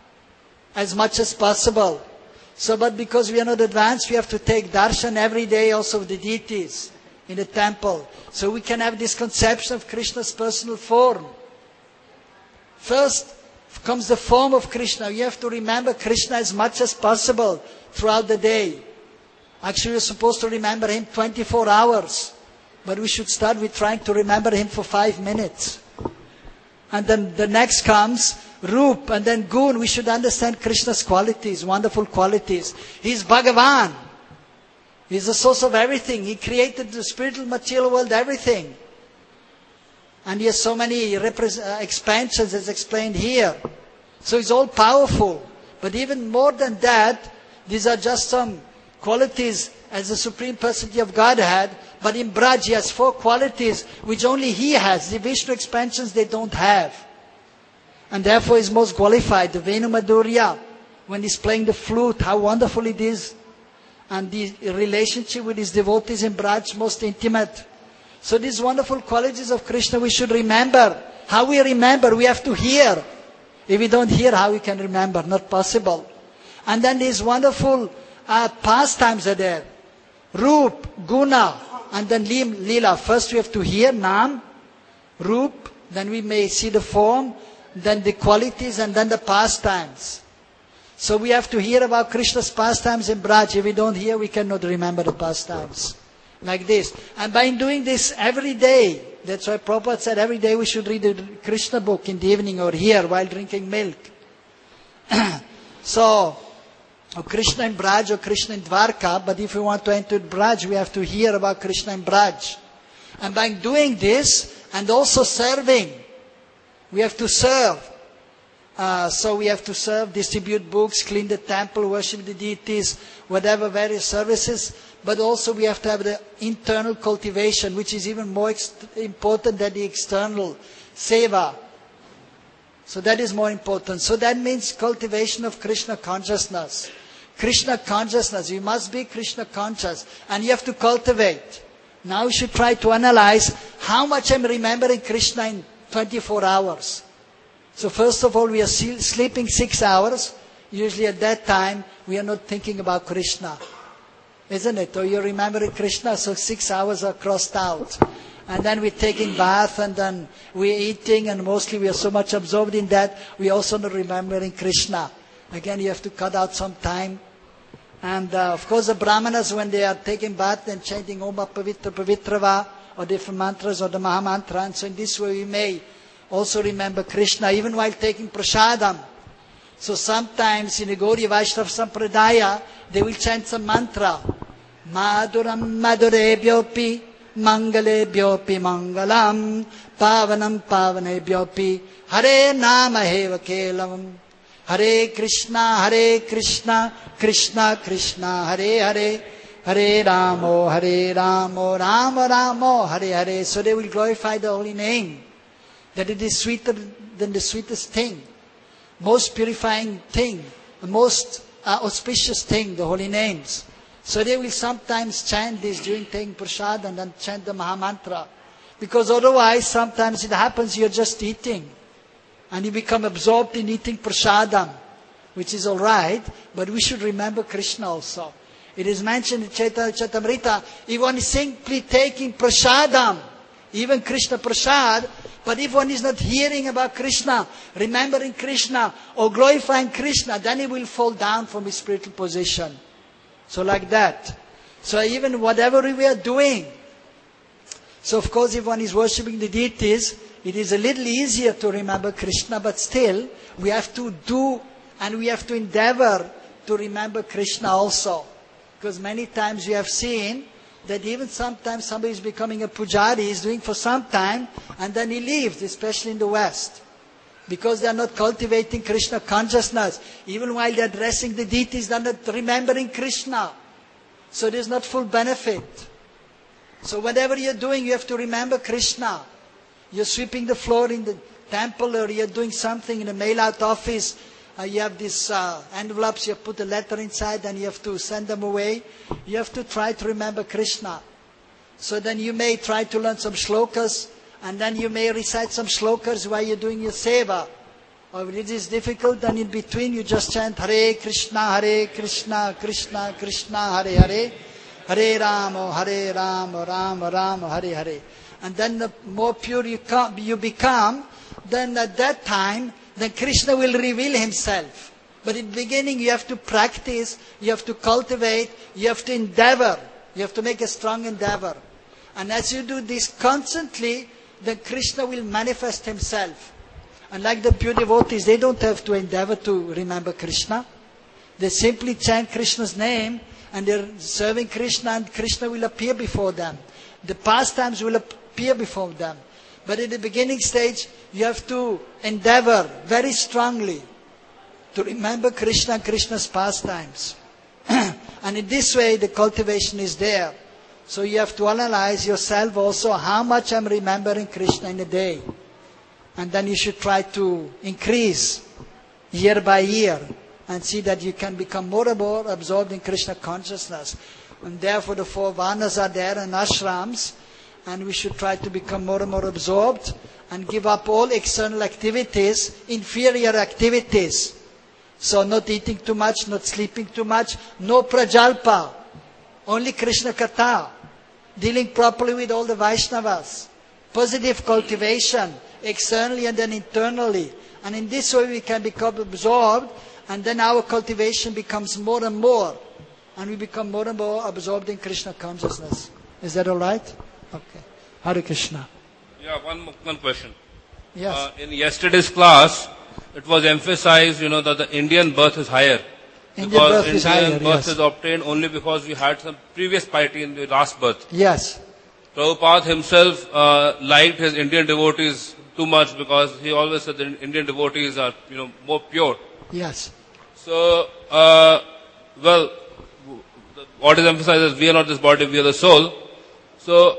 as much as possible. So, but because we are not advanced, we have to take darshan every day also of the deities in the temple. So we can have this conception of Krishna's personal form. First comes the form of Krishna. You have to remember Krishna as much as possible throughout the day. Actually, we're supposed to remember Him 24 hours. But we should start with trying to remember Him for 5 minutes. And then the next comes Roop, and then Gun. We should understand Krishna's qualities, wonderful qualities. He's Bhagavan. He's the source of everything. He created the spiritual material world, everything. And He has so many expansions as explained here. So He's all powerful. But even more than that, these are just some qualities as the Supreme Personality of Godhead. But in Braj, He has 4 qualities which only He has. The Vishnu expansions they don't have. And therefore He's most qualified. The Venu Madhurya, when He's playing the flute, how wonderful it is. And the relationship with His devotees in Braj, most intimate. So these wonderful qualities of Krishna we should remember. How we remember? We have to hear. If we don't hear, how we can remember? Not possible. And then these wonderful pastimes are there. Roop, Guna, and then Leela. First we have to hear Nam, Roop, then we may see the form, then the qualities, and then the pastimes. So we have to hear about Krishna's pastimes in Braj. If we don't hear, we cannot remember the pastimes. Like this. And by doing this every day, that's why Prabhupada said every day we should read a Krishna book in the evening or here while drinking milk. So, or Krishna in Braj or Krishna in Dwarka, but if we want to enter Braj, we have to hear about Krishna in Braj. And by doing this, and also serving, we have to serve. So we have to serve, distribute books, clean the temple, worship the deities, whatever various services. But also we have to have the internal cultivation, which is even more important than the external seva. So that is more important. So that means cultivation of Krishna consciousness. Krishna consciousness, you must be Krishna conscious. And you have to cultivate. Now you should try to analyze how much I'm remembering Krishna in 24 hours. So first of all, we are sleeping 6 hours. Usually at that time, we are not thinking about Krishna. Isn't it? Or you're remembering Krishna, so 6 hours are crossed out. And then we're taking bath, and then we're eating, and mostly we are so much absorbed in that, we also not remembering Krishna. Again, you have to cut out some time. And of course the Brahmanas, when they are taking bath and chanting Om Pavitra Pavitrava, or different mantras, or the Mahamantra, and so in this way we may also remember Krishna, even while taking prasadam. So sometimes in the Gaudiya Vaishnava Sampradaya, they will chant some mantra. Maduram Madurebhyopi, Mangalebhyopi Mangalam, Pavanam Pavanebhyopi, Hare Nama Heva Kelam, Hare Krishna, Krishna Krishna, Hare Hare, Hare Ramo, Rama Ramo, Hare Hare. So they will glorify the holy name. That it is sweeter than the sweetest thing. Most purifying thing. The most auspicious thing, the holy names. So they will sometimes chant this during taking prasad and then chant the Mahamantra. Because otherwise, sometimes it happens you're just eating. And you become absorbed in eating prasadam. Which is alright, but we should remember Krishna also. It is mentioned in Chaitanya Charitamrita, if one is simply taking prasadam, even Krishna prasad, but if one is not hearing about Krishna, remembering Krishna, or glorifying Krishna, then he will fall down from his spiritual position. So like that. So even whatever we are doing. So of course if one is worshipping the deities, it is a little easier to remember Krishna, but still we have to do and we have to endeavor to remember Krishna also. Because many times we have seen that even sometimes somebody is becoming a pujari, is doing for some time, and then he leaves, especially in the West. Because they are not cultivating Krishna consciousness. Even while they are addressing the deities, they are not remembering Krishna. So there is not full benefit. So whatever you are doing, you have to remember Krishna. You are sweeping the floor in the temple, or you are doing something in the mail-out office. You have these envelopes, you put a letter inside and you have to send them away. You have to try to remember Krishna. So then you may try to learn some shlokas, and then you may recite some shlokas while you're doing your seva. Or if it is difficult, then in between you just chant Hare Krishna, Krishna Krishna, Hare Hare, Hare Rama, Rama Rama, Hare Hare. And then the more pure you become, then at that time, then Krishna will reveal himself. But in the beginning you have to practice, you have to cultivate, you have to endeavor, you have to make a strong endeavor. And as you do this constantly, then Krishna will manifest himself. And like the pure devotees, they don't have to endeavor to remember Krishna. They simply chant Krishna's name and they're serving Krishna, and Krishna will appear before them. The pastimes will appear before them. But in the beginning stage, you have to endeavor very strongly to remember Krishna and Krishna's pastimes. And in this way, the cultivation is there. So you have to analyze yourself also how much I'm remembering Krishna in a day. And then you should try to increase year by year and see that you can become more and more absorbed in Krishna consciousness. And therefore the 4 varnas are there and ashrams. And we should try to become more and more absorbed and give up all external activities, inferior activities. So not eating too much, not sleeping too much, no prajalpa, only Krishna Katha, dealing properly with all the Vaishnavas, positive cultivation, externally and then internally. And in this way we can become absorbed, and then our cultivation becomes more and more, and we become more and more absorbed in Krishna consciousness. Is that all right? Okay. Hare Krishna. Yeah, one question. Yes. In yesterday's class, it was emphasized, that the Indian birth is higher. Indian birth is higher, Indian birth yes. is obtained only because we had some previous piety in the last birth. Yes. Prabhupada himself liked his Indian devotees too much because he always said that Indian devotees are, more pure. Yes. So, what is emphasized is we are not this body, we are the soul. So,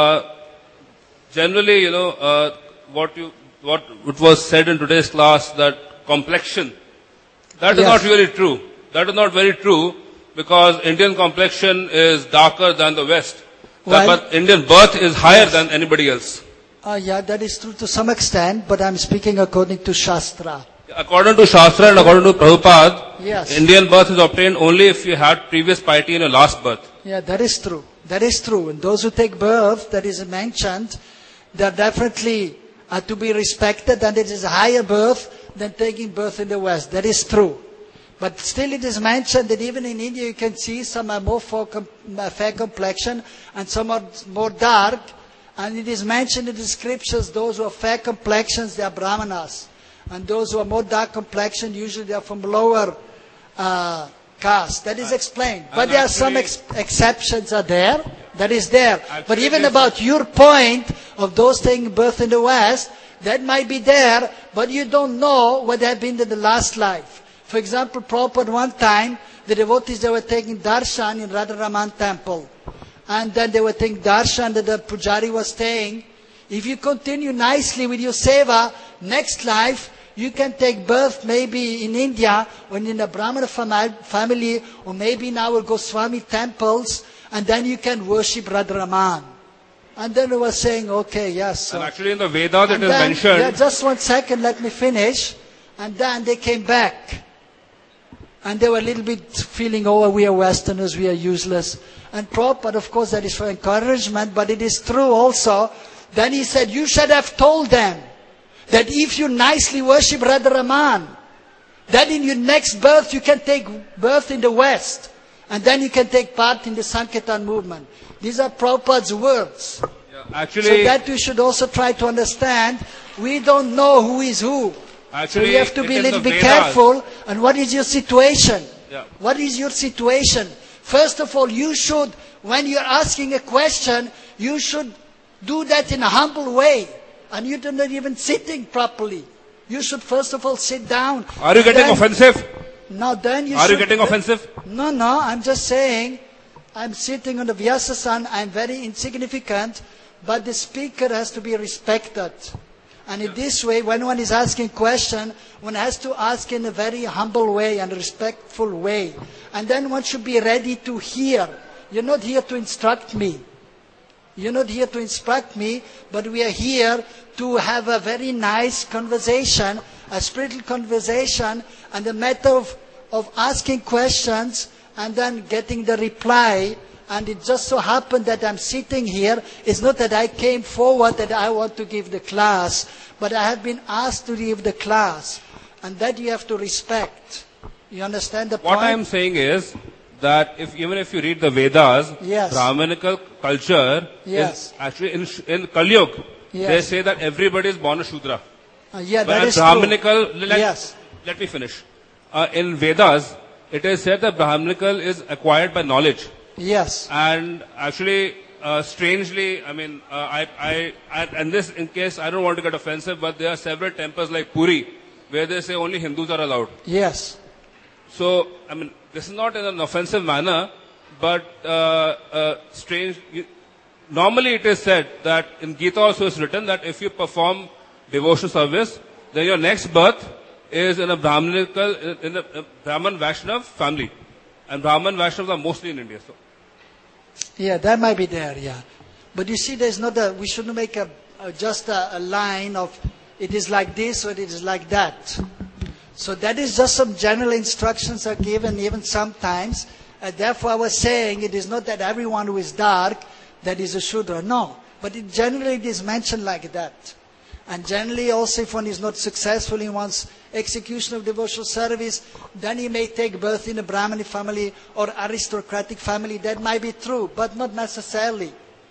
generally, what it was said in today's class, that complexion, that is Yes. not really true. That is not very true because Indian complexion is darker than the West. Well- But Indian birth is higher Yes. than anybody else. Yeah, that is true to some extent, but I'm speaking according to Shastra. According to Shastra and according to Prabhupada, Yes. Indian birth is obtained only if you had previous piety in your last birth. Yeah, that is true. That is true. And those who take birth, that is mentioned, they are definitely to be respected, and it is a higher birth than taking birth in the West. That is true. But still it is mentioned that even in India you can see some are more fair complexion and some are more dark. And it is mentioned in the scriptures, those who are fair complexions, they are Brahmanas. And those who are more dark complexion, usually they are from lower caste. That is explained. But there are some exceptions are there. That is there. But even about your point of those taking birth in the West, that might be there, but you don't know what happened in the last life. For example, Prabhupada one time, the devotees, they were taking darshan in Radharaman temple. And then they were taking darshan that the pujari was saying, if you continue nicely with your seva, next life, you can take birth maybe in India or in a Brahmana family or maybe in our Goswami temples, and then you can worship Radharaman. And then they were saying, okay, yes. And actually in the Vedas it is then, mentioned. Yeah, just 1 second, let me finish. And then they came back. And they were a little bit feeling, oh, we are Westerners, we are useless. And Prabhupada, of course, that is for encouragement, but it is true also. Then he said, you should have told them that if you nicely worship Radharaman, then in your next birth you can take birth in the West. And then you can take part in the Sankirtan movement. These are Prabhupada's words. Actually, So that we should also try to understand. We don't know who is who. actually, So we have to be a in little the bit Vedas- careful. And what is your situation? Yeah. What is your situation? First of all, you should, when you're asking a question, you should do that in a humble way. And you're not even sitting properly. You should first of all sit down. Are you getting Then- offensive? No, then you Are should... you getting offensive? No, I'm just saying, I'm sitting on the Vyasasan, I'm very insignificant, but the speaker has to be respected. And in this way, when one is asking question, one has to ask in a very humble way and respectful way. And then one should be ready to hear. You're not here to instruct me. You're not here to instruct me, but we are here to have a very nice conversation, a spiritual conversation, and the matter of asking questions and then getting the reply. And it just so happened that I'm sitting here. It's not that I came forward that I want to give the class, but I have been asked to give the class. And that you have to respect. You understand the point? What I am saying is that even if you read the Vedas, Yes. Brahmanical culture Yes. is actually in Kali Yuga, Yes. they say that everybody is born a Shudra. Yeah, But that in is true. Brahmanical, Yes. let me finish. In Vedas, it is said that Brahmanical is acquired by knowledge. Yes. And actually, strangely, I mean, and this, in case I don't want to get offensive, but there are several temples like Puri, where they say only Hindus are allowed. Yes. So, I mean, this is not in an offensive manner, but strange. Normally, it is said that in Gita also is written that if you perform devotional service, then your next birth is in a Brahman Vaishnav family, and Brahman Vaishnavas are mostly in India. So, Yeah, that might be there, yeah. But you see, there's not we shouldn't make just a line of it is like this or it is like that. So that is just some general instructions are given even sometimes. Therefore I was saying it is not that everyone who is dark, that is a Shudra. No. But generally it is mentioned like that. And generally also if one is not successful in one's execution of devotional service, then he may take birth in a Brahmani family or aristocratic family. That might be true, but not necessarily.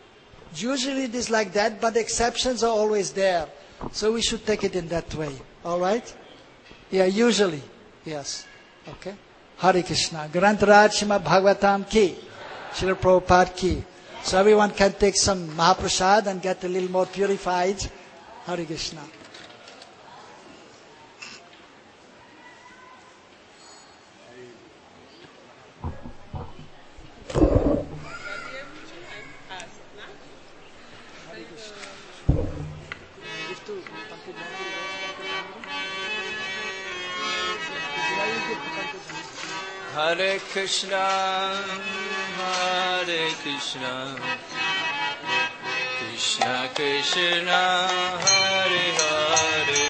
Usually it is like that, but exceptions are always there. So we should take it in that way. All right? Yeah, usually. Yes. Okay. Hare Krishna. Grantaraj Srimad Bhagavatam ki. Srila Prabhupada ki. So everyone can take some Mahaprasad and get a little more purified. Hare Krishna. Hare Krishna, Hare Krishna, Krishna Krishna, Hare Hare.